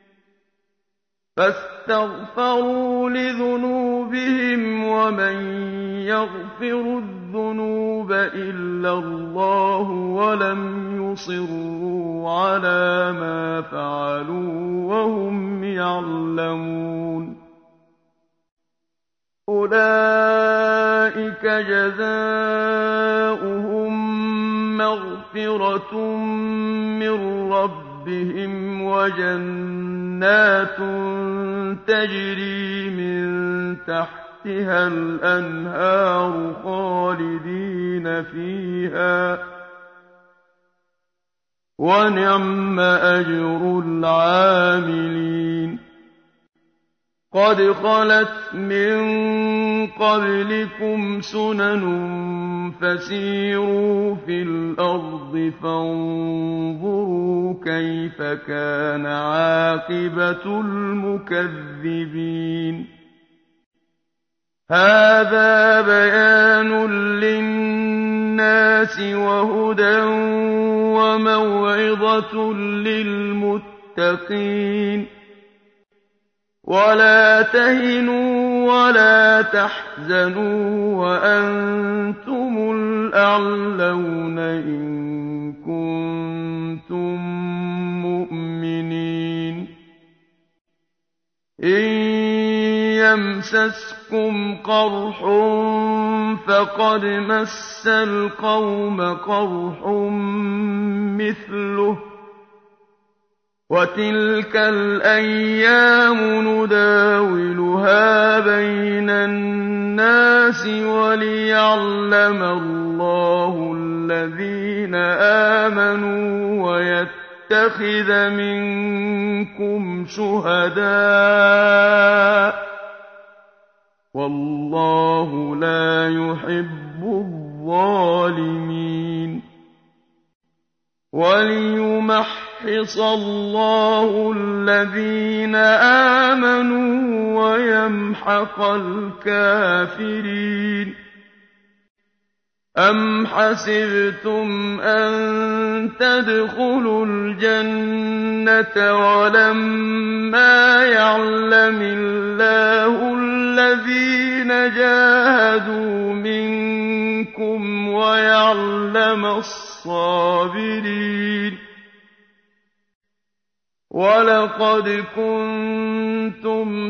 فاستغفروا لذنوبهم ومن يغفر الذنوب إلا الله ولم يصروا على ما فعلوا وهم يعلمون أولئك جزاؤهم مغفرة من ربهم وجنات تجري من تحتها الأنهار خالدين فيها ونعم أجر العاملين قد خلت من قبلكم سنن فسيروا في الأرض فانظروا كيف كان عاقبة المكذبين هذا بيان للناس وهدى وموعظة للمتقين ولا تهنوا ولا تحزنوا وأنتم الأعلون إن كنتم مؤمنين إن يمسسكم قرح فقد مس القوم قرح مثله وتلك الأيام نداولها بين الناس وليعلم الله الذين آمنوا ويتخذ منكم شهداء والله لا يحب الظالمين وليمحص الله الذين آمنوا ويمحق الكافرين أم حسبتم أن تدخلوا الجنة ولما يعلم الله الذين جاهدوا منكم ويعلم الصابرين ولقد كنتم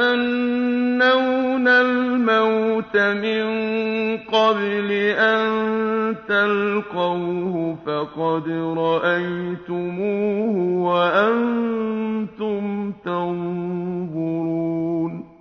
تمنون الموت من قبل أن تلقوه فقد رأيتموه وأنتم تنظرون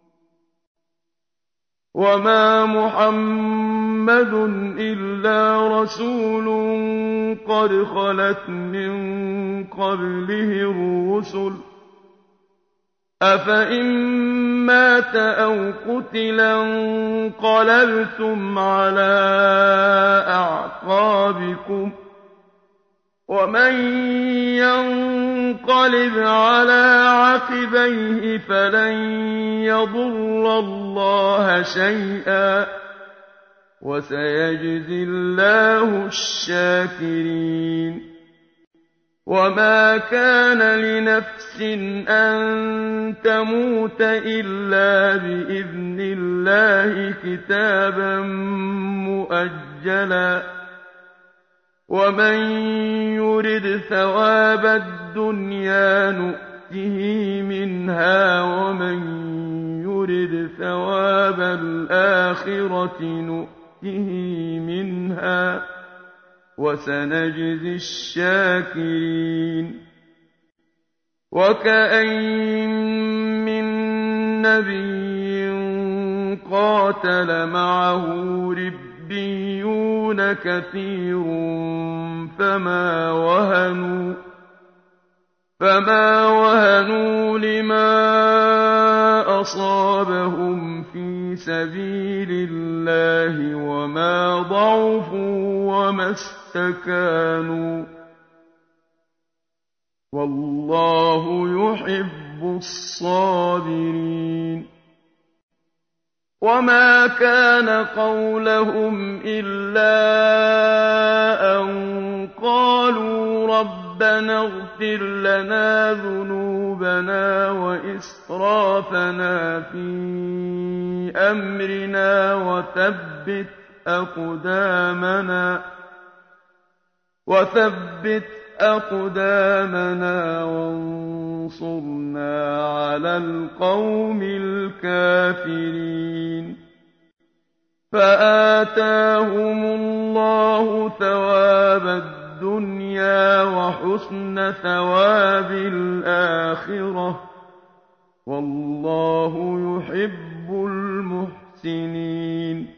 وما محمد إلا رسول قد خلت من قبله الرسل أفإن مَاتَ أَوْ قُتِلَ انقَلَبْتُمْ عَلَىٰ أَعْقَابِكُمْ ۚ وَمَن يَنقَلِبْ عَلَىٰ عَقِبَيْهِ فَلَن يَضُرَّ اللَّهَ شَيْئًا ۗ وَسَيَجْزِي اللَّهُ الشَّاكِرِينَ. وَمَا كَانَ لِنَفْسٍ أَن تَمُوتَ إِلَّا بِإِذْنِ اللَّهِ كِتَابًا مُّؤَجَّلًا ۗ وَمَن يُرِدْ ثَوَابَ الدُّنْيَا نُؤْتِهِ مِنْهَا وَمَن يُرِدْ ثَوَابَ الْآخِرَةِ نُؤْتِهِ مِنْهَا ۚ وَسَنَجْزِي الشَّاكِرِينَ. وَكَأَيِّن مِّن نَّبِيٍّ قَاتَلَ مَعَهُ رِبِّيُّونَ كَثِيرٌ فَمَا وَهَنُوا فَمَا وَهَنُوا لِمَا أَصَابَهُمْ فِي سَبِيلِ اللَّهِ وَمَا ضَعُفُوا وَمَا اسْتَكَانُوا ۗ وَاللَّهُ يُحِبُّ الصَّابِرِينَ. وَمَا كَانَ قَوْلَهُمْ إِلَّا أَن قَالُوا رَبَّنَا اغْفِرْ لَنَا ذُنُوبَنَا وَإِسْرَافَنَا فِي أَمْرِنَا وَثَبِّتْ أَقْدَامَنَا وَثَبِّتْ أَقْدَامَنَا وَانصُرْنَا عَلَى الْقَوْمِ الْكَافِرِينَ. فَآتَاهُمُ اللَّهُ ثَوَابَ الدُّنْيَا وَحُسْنَ ثَوَابِ الْآخِرَةِ ۗ وَاللَّهُ يُحِبُّ الْمُحْسِنِينَ.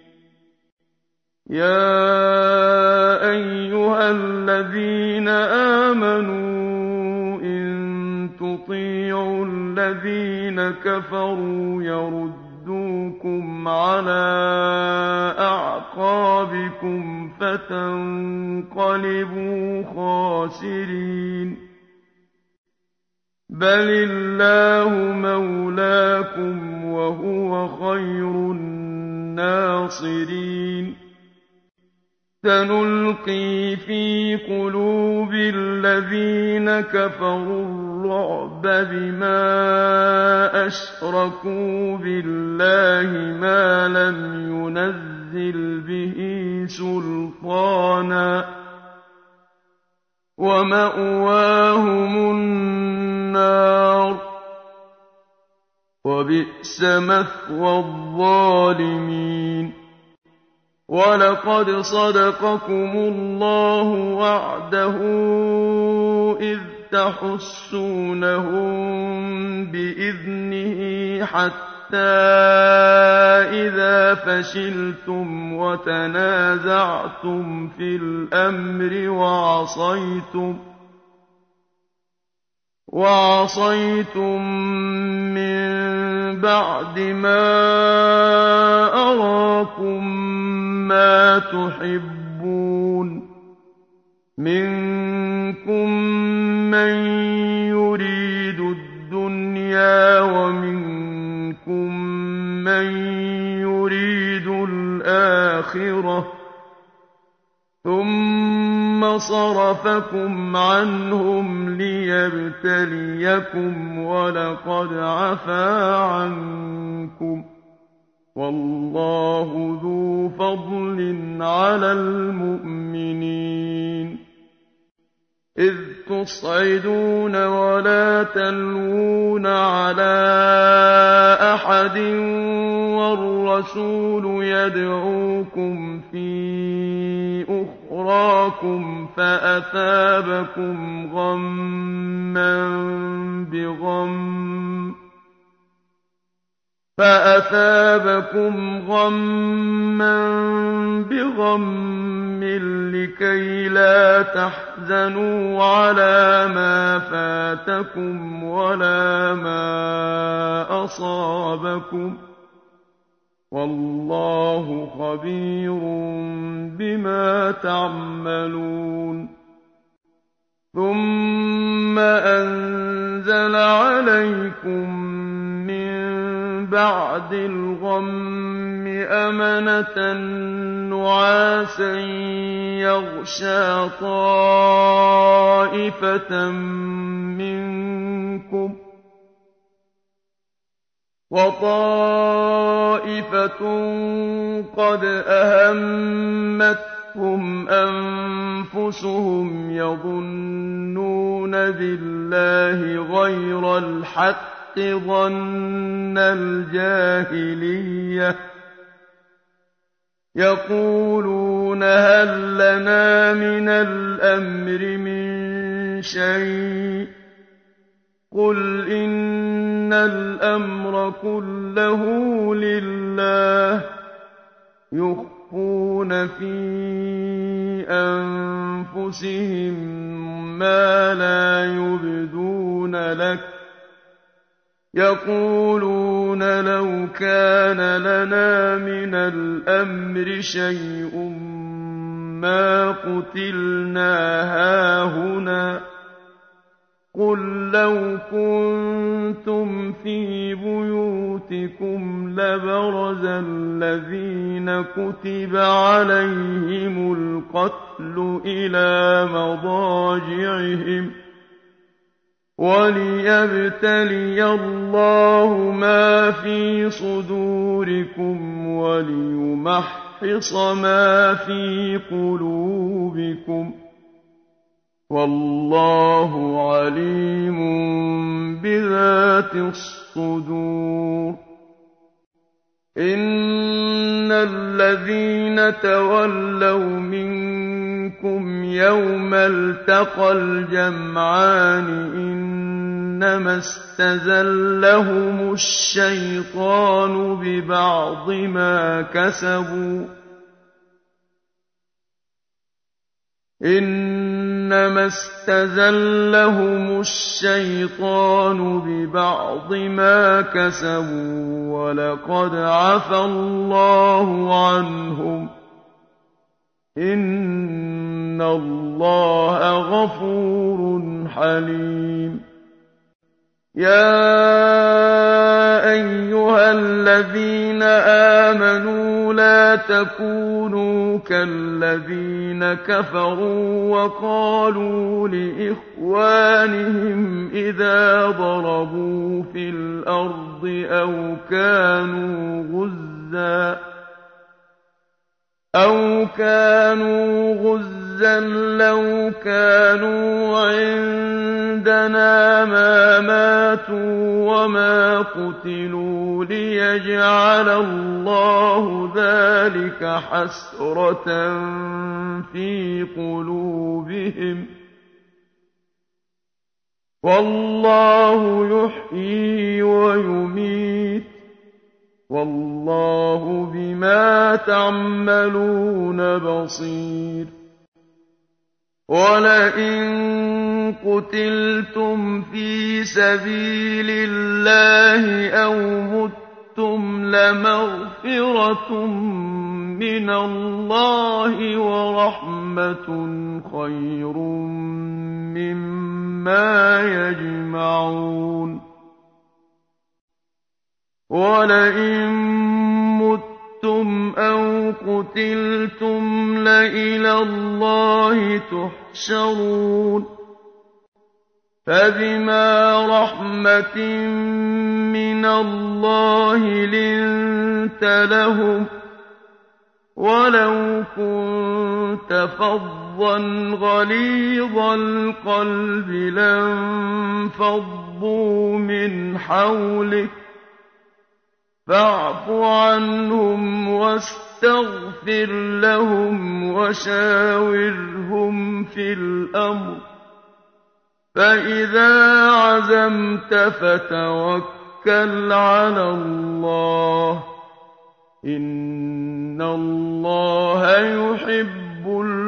يَا أَيُّهَا الَّذِينَ آمَنُوا إِن تُطِيعُوا الَّذِينَ كَفَرُوا يَرُدُّوكُمْ عَلَىٰ أَعْقَابِكُمْ فَتَنقَلِبُوا خَاسِرِينَ. بَلِ اللَّهُ مَوْلَاكُمْ وَهُوَ خَيْرُ النَّاصِرِينَ. سَنُلْقِي فِي قُلُوبِ الَّذِينَ كَفَرُوا الرُّعْبَ بِمَا أَشْرَكُوا بِاللَّهِ مَا لَمْ يُنَزِّلْ بِهِ سُلْطَانًا ۖ وَمَأْوَاهُمُ النَّارُ ۖ وَبِئْسَ مَثْوَى الظَّالِمِينَ. وَلَقَدْ صَدَقَكُمُ اللَّهُ وَعْدَهُ إِذْ تَحُسُّونَهُم بِإِذْنِهِ حَتَّىٰ إِذَا فَشِلْتُمْ وَتَنَازَعْتُمْ فِي الْأَمْرِ وَعَصَيْتُم وَعَصَيْتُم مِّن بَعْدِ مَا أَرَاكُم مَّا تُحِبُّونَ ۚ مِنكُم مَّن يُرِيدُ الدُّنْيَا وَمِنكُم مَّن يُرِيدُ الْآخِرَةَ ۚ ثُمَّ صَرَفَكُمْ عَنْهُمْ لِيَبْتَلِيَكُمْ ۖ وَلَقَدْ عَفَا عَنكُمْ ۗ وَاللَّهُ ذُو فَضْلٍ عَلَى الْمُؤْمِنِينَ. إِذْ تُصْعِدُونَ وَلَا تَلْوُونَ عَلَىٰ أَحَدٍ وَالرَّسُولُ يَدْعُوكُمْ فِي أُخْرَاكُمْ فَأَثَابَكُمْ غَمًّا بِغَمٍّ فَأَثَابَكُمْ غَمًّا بِغَمٍّ لِّكَيْلَا تَحْزَنُوا عَلَىٰ مَا فَاتَكُمْ وَلَا مَا أَصَابَكُمْ ۗ وَاللَّهُ خَبِيرٌ بِمَا تَعْمَلُونَ ثُمَّ أَنزَلَ عَلَيْكُم مِّن بَعْدِ الْغَمِّ أَمَنَةً نُّعَاسًا يَغْشَىٰ طَائِفَةً مِّنكُمْ ۖ وَطَائِفَةٌ قَدْ أَهَمَّتْهُمْ أَنفُسُهُمْ يَظُنُّونَ بِاللَّهِ غَيْرَ الْحَقِّ ظَنَّ الْجَاهِلِيَّةِ يَقُولُونَ هَل لَّنَا مِنَ الْأَمْرِ مِن شَيْءٍ ۗ قُلْ إِنَّ الْأَمْرَ كُلَّهُ لِلَّهِ يُخْفُونَ فِي أَنفُسِهِم مَّا لَا يُبْدُونَ لَكَ يَقُولُونَ لَوْ كَانَ لَنَا مِنَ الْأَمْرِ شَيْءٌ مَّا قُتِلْنَا هَاهُنَا ۗ قُل لَّوْ كُنتُمْ فِي بُيُوتِكُمْ لَبَرَزَ الَّذِينَ كُتِبَ عَلَيْهِمُ الْقَتْلُ إِلَىٰ مَضَاجِعِهِمْ وَلِيَبْتَلِيَ اللَّهُ مَا فِي صُدُورِكُمْ وَلِيُمَحِّصَ مَا فِي قُلُوبِكُمْ ۗ وَاللَّهُ عَلِيمٌ بِذَاتِ الصُّدُورِ إِنَّ الَّذِينَ تَوَلَّوْا مِنكُمْ يَوْمَ الْتَقَى الْجَمْعَانِ إِنَّمَا اسْتَزَلَّهُمُ الشَّيْطَانُ بِبَعْضِ مَا كَسَبُوا إِنَّمَا اسْتَزَلَّهُمُ الشَّيْطَانُ بِبَعْضِ مَا كَسَبُوا وَلَقَدْ عَفَا اللَّهُ عَنْهُمْ ۗ إِنَّ اللَّهَ غَفُورٌ حَلِيمٌ يَا أَيُّهَا الَّذِينَ آمَنُوا لَا تَكُونُوا كَالَّذِينَ كَفَرُوا وَقَالُوا لِإِخْوَانِهِمْ إِذَا ضَرَبُوا فِي الْأَرْضِ أَوْ كَانُوا غُزًّى أَوْ كَانُوا غُزًّى لَّوْ كَانُوا عِندَنَا مَا مَاتُوا وَمَا قُتِلُوا لِيَجْعَلَ اللَّهُ ذَٰلِكَ حَسْرَةً فِي قُلُوبِهِمْ ۗ وَاللَّهُ يُحْيِي وَيُمِيتُ ۗ وَاللَّهُ بِمَا تَعْمَلُونَ بَصِيرٌ وَلَئِن قُتِلْتُمْ فِي سَبِيلِ اللَّهِ أَوْ مُتُّمْ لَمَغْفِرَةٌ مِّنَ اللَّهِ وَرَحْمَةٌ خَيْرٌ مِّمَّا يَجْمَعُونَ وَلَئِن مُّتُّمْ أَوْ قُتِلْتُمْ لَإِلَى اللَّهِ تُحْشَرُونَ فَبِمَا رَحْمَةٍ مِّنَ اللَّهِ لِنتَ لَهُمْ ۖ وَلَوْ كُنتَ فَظًّا غَلِيظَ الْقَلْبِ لَانفَضُّوا مِنْ حَوْلِكَ فَاعْفُ عَنْهُمْ وَاسْتَغْفِرْ لَهُمْ وَشَاوِرْهُمْ فِي الْأَمْرِ ۖ فَإِذَا عَزَمْتَ فَتَوَكَّلْ عَلَى اللَّهِ ۚ إِنَّ اللَّهَ يُحِبُّ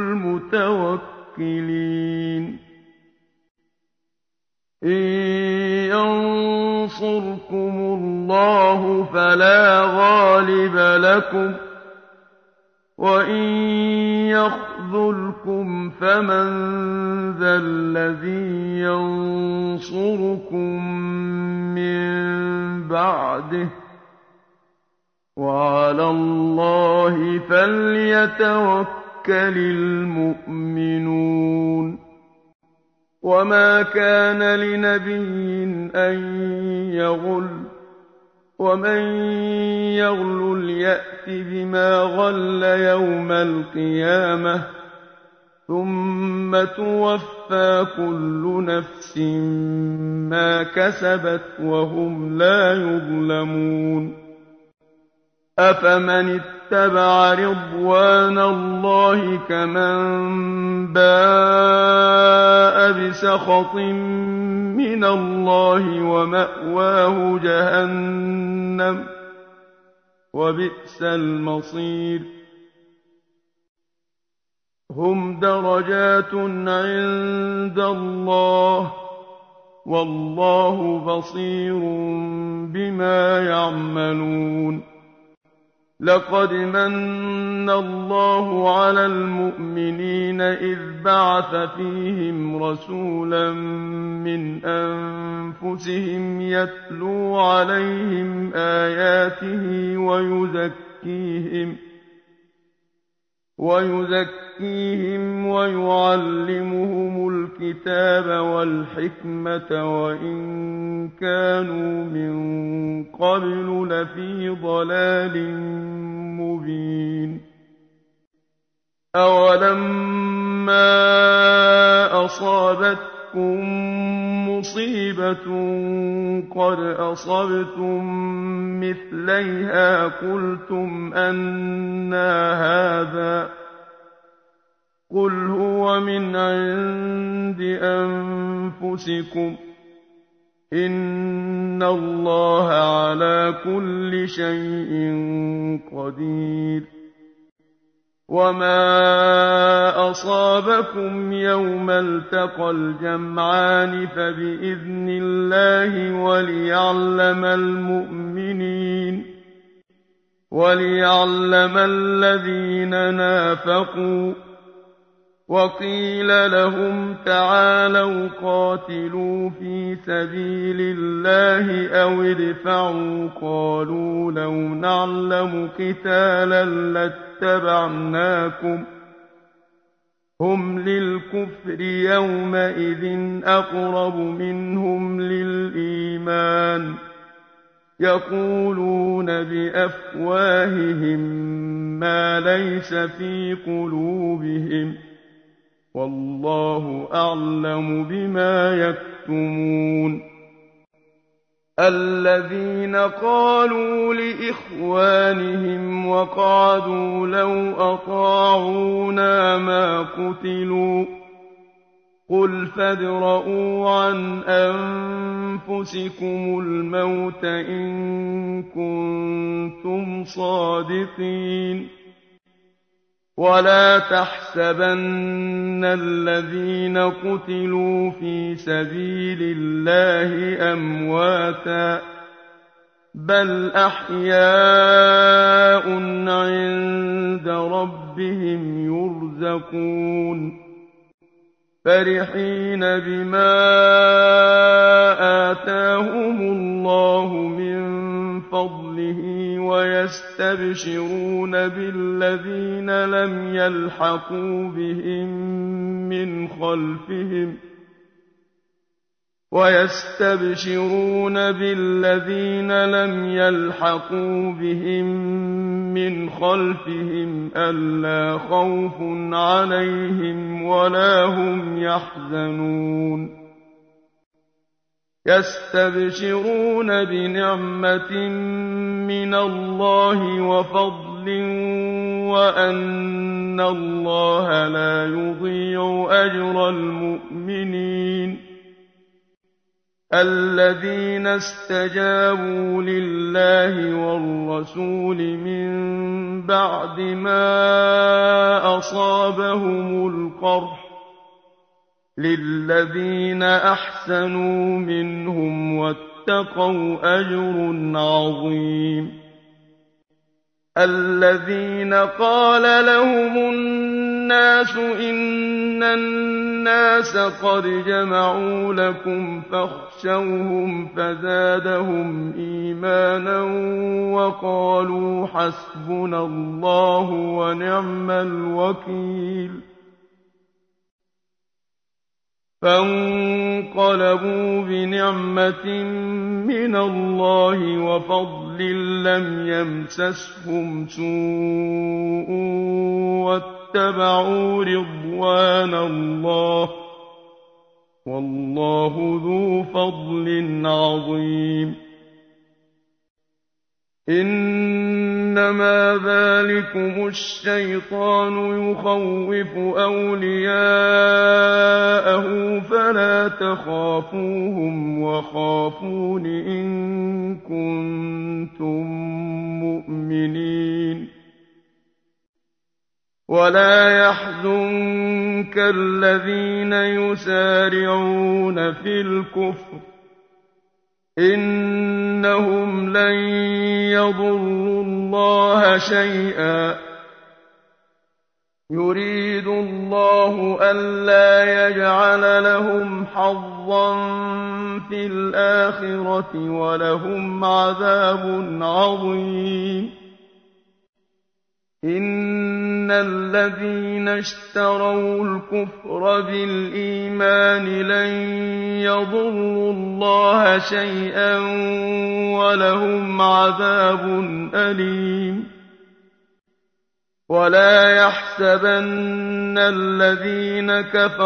الْمُتَوَكِّلِينَ إِن يَنصُرْكُمُ اللَّهُ فَلَا غَالِبَ لَكُمْ ۖ وَإِن يَخْذُلْكُمْ فَمَن ذَا الَّذِي يَنصُرُكُم مِّن بَعْدِهِ ۗ وَعَلَى اللَّهِ فَلْيَتَوَكَّلِ الْمُؤْمِنُونَ وَمَا كَانَ لِنَبِيٍّ أَن يَغُلَّ ۚ وَمَن يَغْلُلْ يَأْتِ بِمَا غَلَّ يَوْمَ الْقِيَامَةِ ۚ ثُمَّ تُوَفَّىٰ كُلُّ نَفْسٍ مَّا كَسَبَتْ وَهُمْ لَا يُظْلَمُونَ أَفَمَنِ اتَّبَعَ رِضْوَانَ اللَّهِ كَمَن بَاءَ بِسَخَطٍ مِّنَ اللَّهِ وَمَأْوَاهُ جَهَنَّمُ ۚ وَبِئْسَ الْمَصِيرُ هُمْ دَرَجَاتٌ عِندَ اللَّهِ ۗ وَاللَّهُ بَصِيرٌ بِمَا يَعْمَلُونَ لَقَدْ مَنَّ اللَّهُ عَلَى الْمُؤْمِنِينَ إِذْ بَعَثَ فِيهِمْ رَسُولًا مِّنْ أَنفُسِهِمْ يَتْلُو عَلَيْهِمْ آيَاتِهِ وَيُزَكِّيهِمْ وَيُزَكِّيهِمْ وَيُعَلِّمُهُمُ الْكِتَابَ وَالْحِكْمَةَ وَإِن كَانُوا مِن قَبْلُ لَفِي ضَلَالٍ مُّبِينٍ أَوَلَمَّا أَصَابَتْكُم مُّصِيبَةٌ قَدْ أَصَبْتُم مِّثْلَيْهَا قُلْتُمْ أَنَّىٰ هَٰذَا ۖ قُلْ هُوَ مِنْ عِندِ أَنفُسِكُمْ ۗ إِنَّ اللَّهَ عَلَىٰ كُلِّ شَيْءٍ قَدِيرٌ وَمَا أَصَابَكُمْ يَوْمَ الْتَقَى الْجَمْعَانِ فَبِإِذْنِ اللَّهِ وَلِيَعْلَمَ الْمُؤْمِنِينَ وَلِيَعْلَمَ الَّذِينَ نَافَقُوا ۚ وَقِيلَ لَهُمْ تَعَالَوْا قَاتِلُوا فِي سَبِيلِ اللَّهِ أَوِ ادْفَعُوا ۖ قَالُوا لَوْ نَعْلَمُ قِتَالًا لَّاتَّبَعْنَاكُمْ ۗ هُمْ لِلْكُفْرِ يَوْمَئِذٍ أَقْرَبُ مِنْهُمْ لِلْإِيمَانِ ۚ يَقُولُونَ بِأَفْوَاهِهِم مَّا لَيْسَ فِي قُلُوبِهِمْ ۗ وَاللَّهُ أَعْلَمُ بِمَا يَكْتُمُونَ الَّذِينَ قَالُوا لِإِخْوَانِهِمْ وَقَعَدُوا لَوْ أَطَاعُونَا مَا قُتِلُوا ۗ قُلْ فَادْرَءُوا عَنْ أَنفُسِكُمُ الْمَوْتَ إِن كُنتُمْ صَادِقِينَ وَلَا تَحْسَبَنَّ الَّذِينَ قُتِلُوا فِي سَبِيلِ اللَّهِ أَمْوَاتًا ۚ بَلْ أَحْيَاءٌ عِندَ رَبِّهِمْ يُرْزَقُونَ فَرِحِينَ بِمَا آتَاهُمُ اللَّهُ مِن فَضْلِهِ وَيَسْتَبْشِرُونَ بِالَّذِينَ لَمْ يَلْحَقُوا بِهِم مِّنْ خَلْفِهِمْ وَيَسْتَبْشِرُونَ بِالَّذِينَ لَمْ يَلْحَقُوا بِهِم مِّنْ خَلْفِهِمْ أَلَّا خَوْفٌ عَلَيْهِمْ وَلَا هُمْ يَحْزَنُونَ يَسْتَبْشِرُونَ بِنِعْمَةٍ مِّنَ اللَّهِ وَفَضْلٍ وَأَنَّ اللَّهَ لَا يُضِيعُ أَجْرَ الْمُؤْمِنِينَ الَّذِينَ اسْتَجَابُوا لِلَّهِ وَالرَّسُولِ مِن بَعْدِ مَا أَصَابَهُمُ الْقَرْحُ لِلَّذِينَ أَحْسَنُوا مِنْهُمْ وَاتَّقَوْا واتقوا أجر عظيم الذين قال لهم الناس إن الناس قد جمعوا لكم فاخشوهم فزادهم إيمانا وقالوا حسبنا الله ونعم الوكيل فانقلبوا بنعمة من الله وفضل لم يمسسهم سوء واتبعوا رضوان الله والله ذو فضل عظيم إنما ذلكم الشيطان يخوف أولياءه فلا تخافوهم وخافون إن كنتم مؤمنين ولا يحزنك الذين يسارعون في الكفر إنهم لن يضروا الله شيئا يريد الله ألا يجعل لهم حظا في الآخرة ولهم عذاب عظيم إن الذين اشتروا الكفر بالإيمان لن يضروا الله شيئا ولهم عذاب أليم ولا يحسبن الذين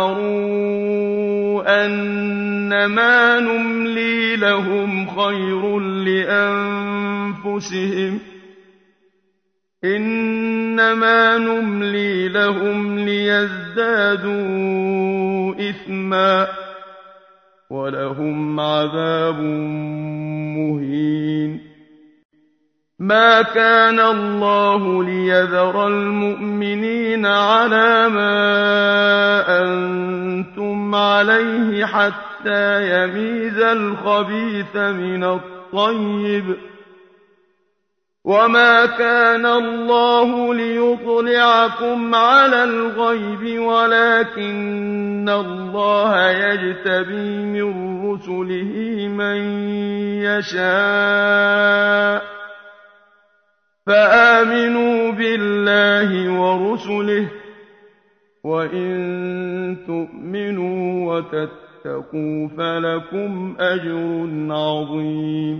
كفروا أنما نملي لهم خير لأنفسهم إنما نملي لهم ليزدادوا إثما ولهم عذاب مهين ما كان الله ليذر المؤمنين على ما أنتم عليه حتى يميز الخبيث من الطيب وما كان الله ليطلعكم على الغيب ولكن الله يجتبي من رسله من يشاء فآمنوا بالله ورسله وإن تؤمنوا وتتقوا فلكم أجر عظيم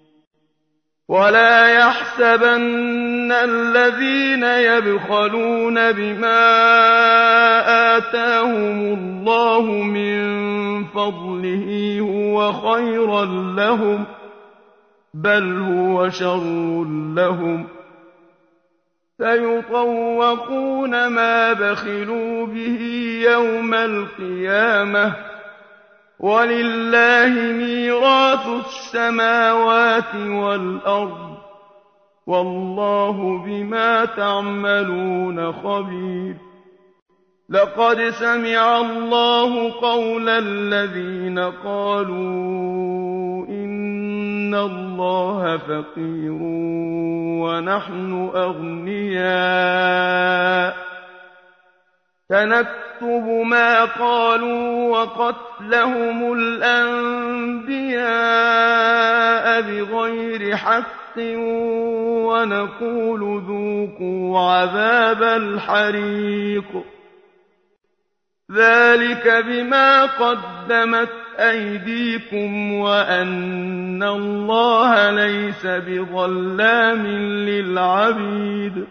ولا يحسبن الذين يبخلون بما آتاهم الله من فضله هو خيرا لهم بل هو شر لهم سيطوقون ما بخلوا به يوم القيامة ولله ميراث السماوات والأرض والله بما تعملون خبير لقد سمع الله قول الذين قالوا إن الله فقير ونحن أغنياء سنكتب ما قالوا وقتلهم الأنبياء بغير حق ونقول ذوقوا عذاب الحريق ذلك بما قدمت أيديكم وأن الله ليس بظلام للعبيد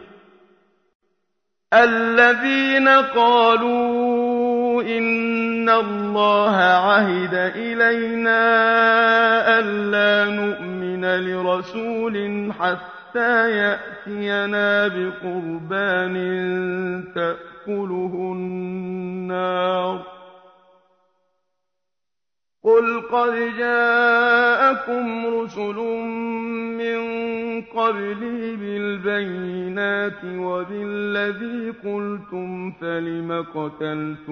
الذين قالوا إن الله عهد إلينا ألا نؤمن لرسول حتى يأتينا بقربان تأكله النار قل قد جاءكم رسل من قبلي بالبينات وبالذي قلتم فلم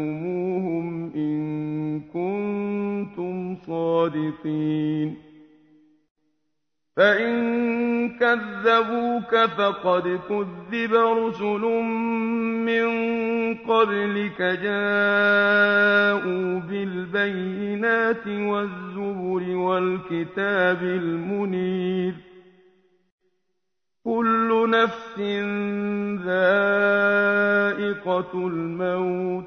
قتلتموهم إن كنتم صادقين فإن كذبوك فقد كذب رسل من قبلك جاءوا بالبينات والزبر والكتاب المنير كل نفس ذائقة الموت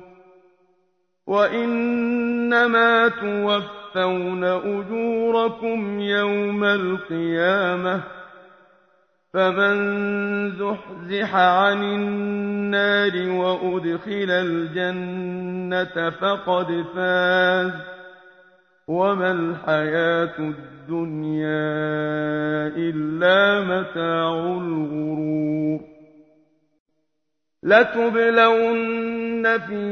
وإنما توفون أجوركم يوم القيامة فمن زحزح عن النار وأدخل الجنة فقد فاز وما الحياة الدنيا إلا متاع الغرور لتبلون في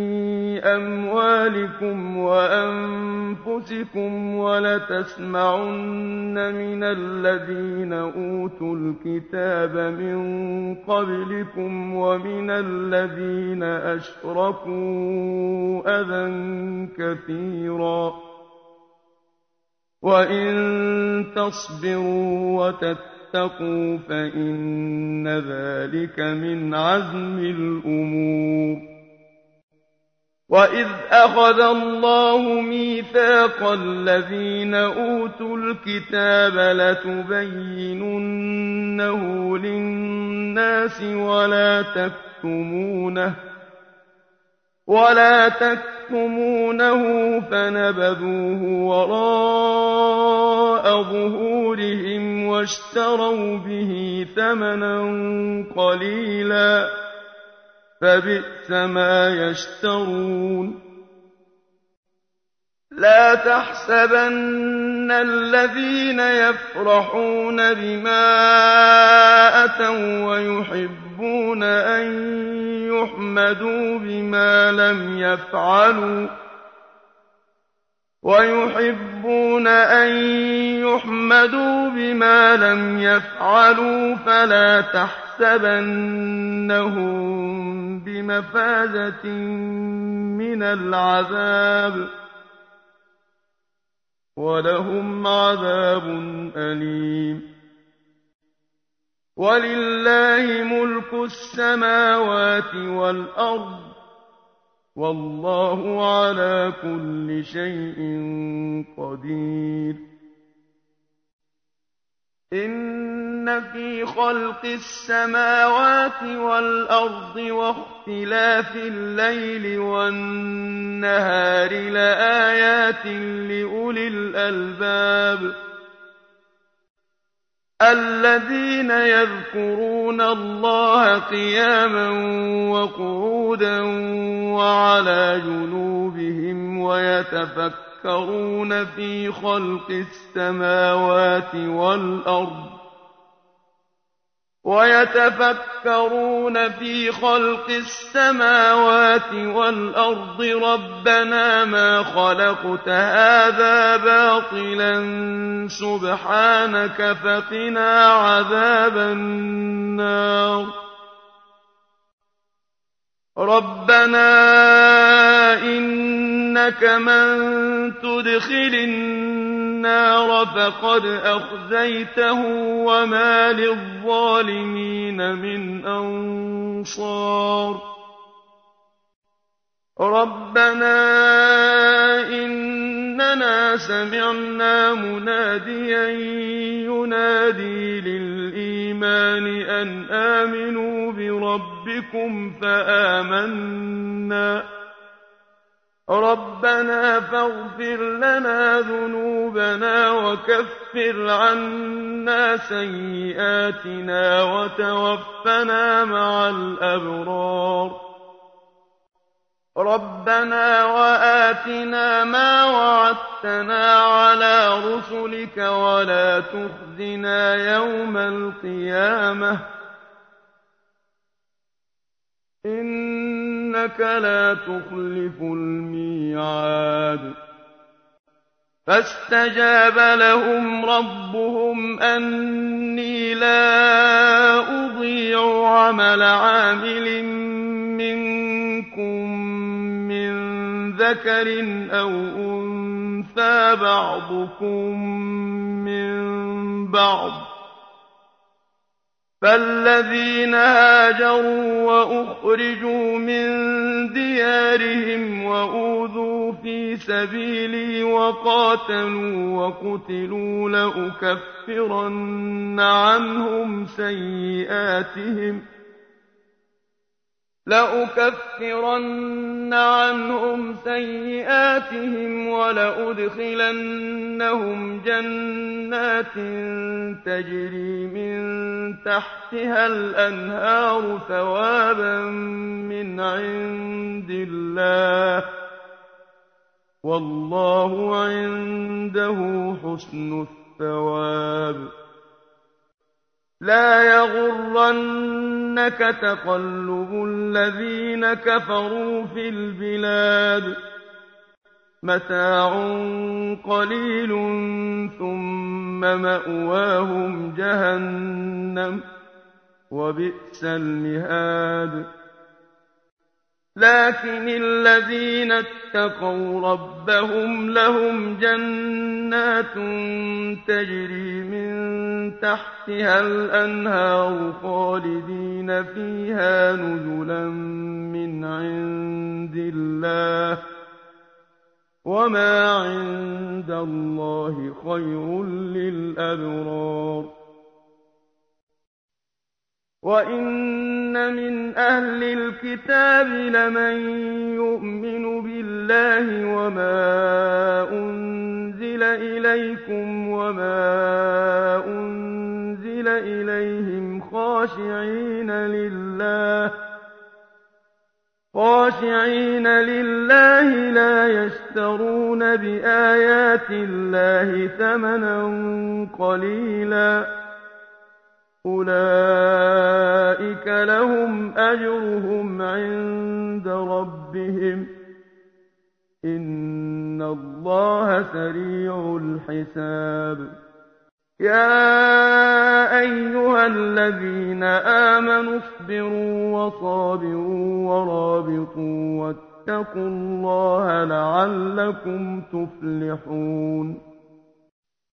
أموالكم وأنفسكم ولتسمعن من الذين أوتوا الكتاب من قبلكم ومن الذين أشركوا أذى كثيرا وإن تصبروا وتتقوا فإن ذلك من عزم الأمور وإذ أخذ الله ميثاق الذين أوتوا الكتاب لتبيننه للناس ولا تكتمونه ولا تكتمونه فنبذوه وراء ظهورهم واشتروا به ثمنا قليلا فبئس ما يشترون لا تحسبن الذين يفرحون بما أتوا ويحبون أن يحمدوا بما لم يفعلوا ويحبون أن يحمدوا بما لم يفعلوا فلا تحسبنهم بمفازة من العذاب ولهم عذاب أليم ولله ملك السماوات والأرض والله على كل شيء قدير إن في خلق السماوات والأرض واختلاف الليل والنهار لآيات لأولي الألباب الذين يذكرون الله قياما وقعودا وعلى جنوبهم ويتفكرون في خلق السماوات والأرض ويتفكرون في خلق السماوات والأرض ربنا ما خلقت هذا باطلا سبحانك فقنا عذاب النار ربنا إنك من تدخل النار فقد أخزيته وما للظالمين من أنصار ربنا إننا سمعنا مناديا ينادي للإيمان أن آمنوا بربكم فآمنا ربنا فاغفر لنا ذنوبنا وكفر عنا سيئاتنا وتوفنا مع الأبرار ربنا وآتنا ما وعدتنا على رسلك ولا تخزنا يوم القيامة إنك لا تخلف الميعاد فاستجاب لهم ربهم أني لا أضيع عمل عامل منكم من ذكر أو أنثى بعضكم من بعض فالذين هاجروا وأخرجوا من ديارهم وأوذوا في سبيلي وقاتلوا وقتلوا لأكفرن عنهم سيئاتهم لأكفرن عنهم سيئاتهم ولأدخلنهم جنات تجري من تحتها الأنهار ثوابا من عند الله والله عنده حسن الثواب لا يغرنك تقلب الذين كفروا في البلاد متاع قليل ثم مأواهم جهنم وبئس المهاد لكن الذين اتقوا ربهم لهم جنات تجري من تحتها الأنهار خالدين فيها نزلا من عند الله وما عند الله خير للأبرار وإن من أهل الكتاب لمن يؤمن بالله وما أنزل إليكم وما أنزل إليهم خاشعين لله خاشعين لله لا يشترون بآيات الله ثمنا قليلا أولئك لهم أجرهم عند ربهم إن الله سريع الحساب يا أيها الذين آمنوا اصبروا وصابروا ورابطوا واتقوا الله لعلكم تفلحون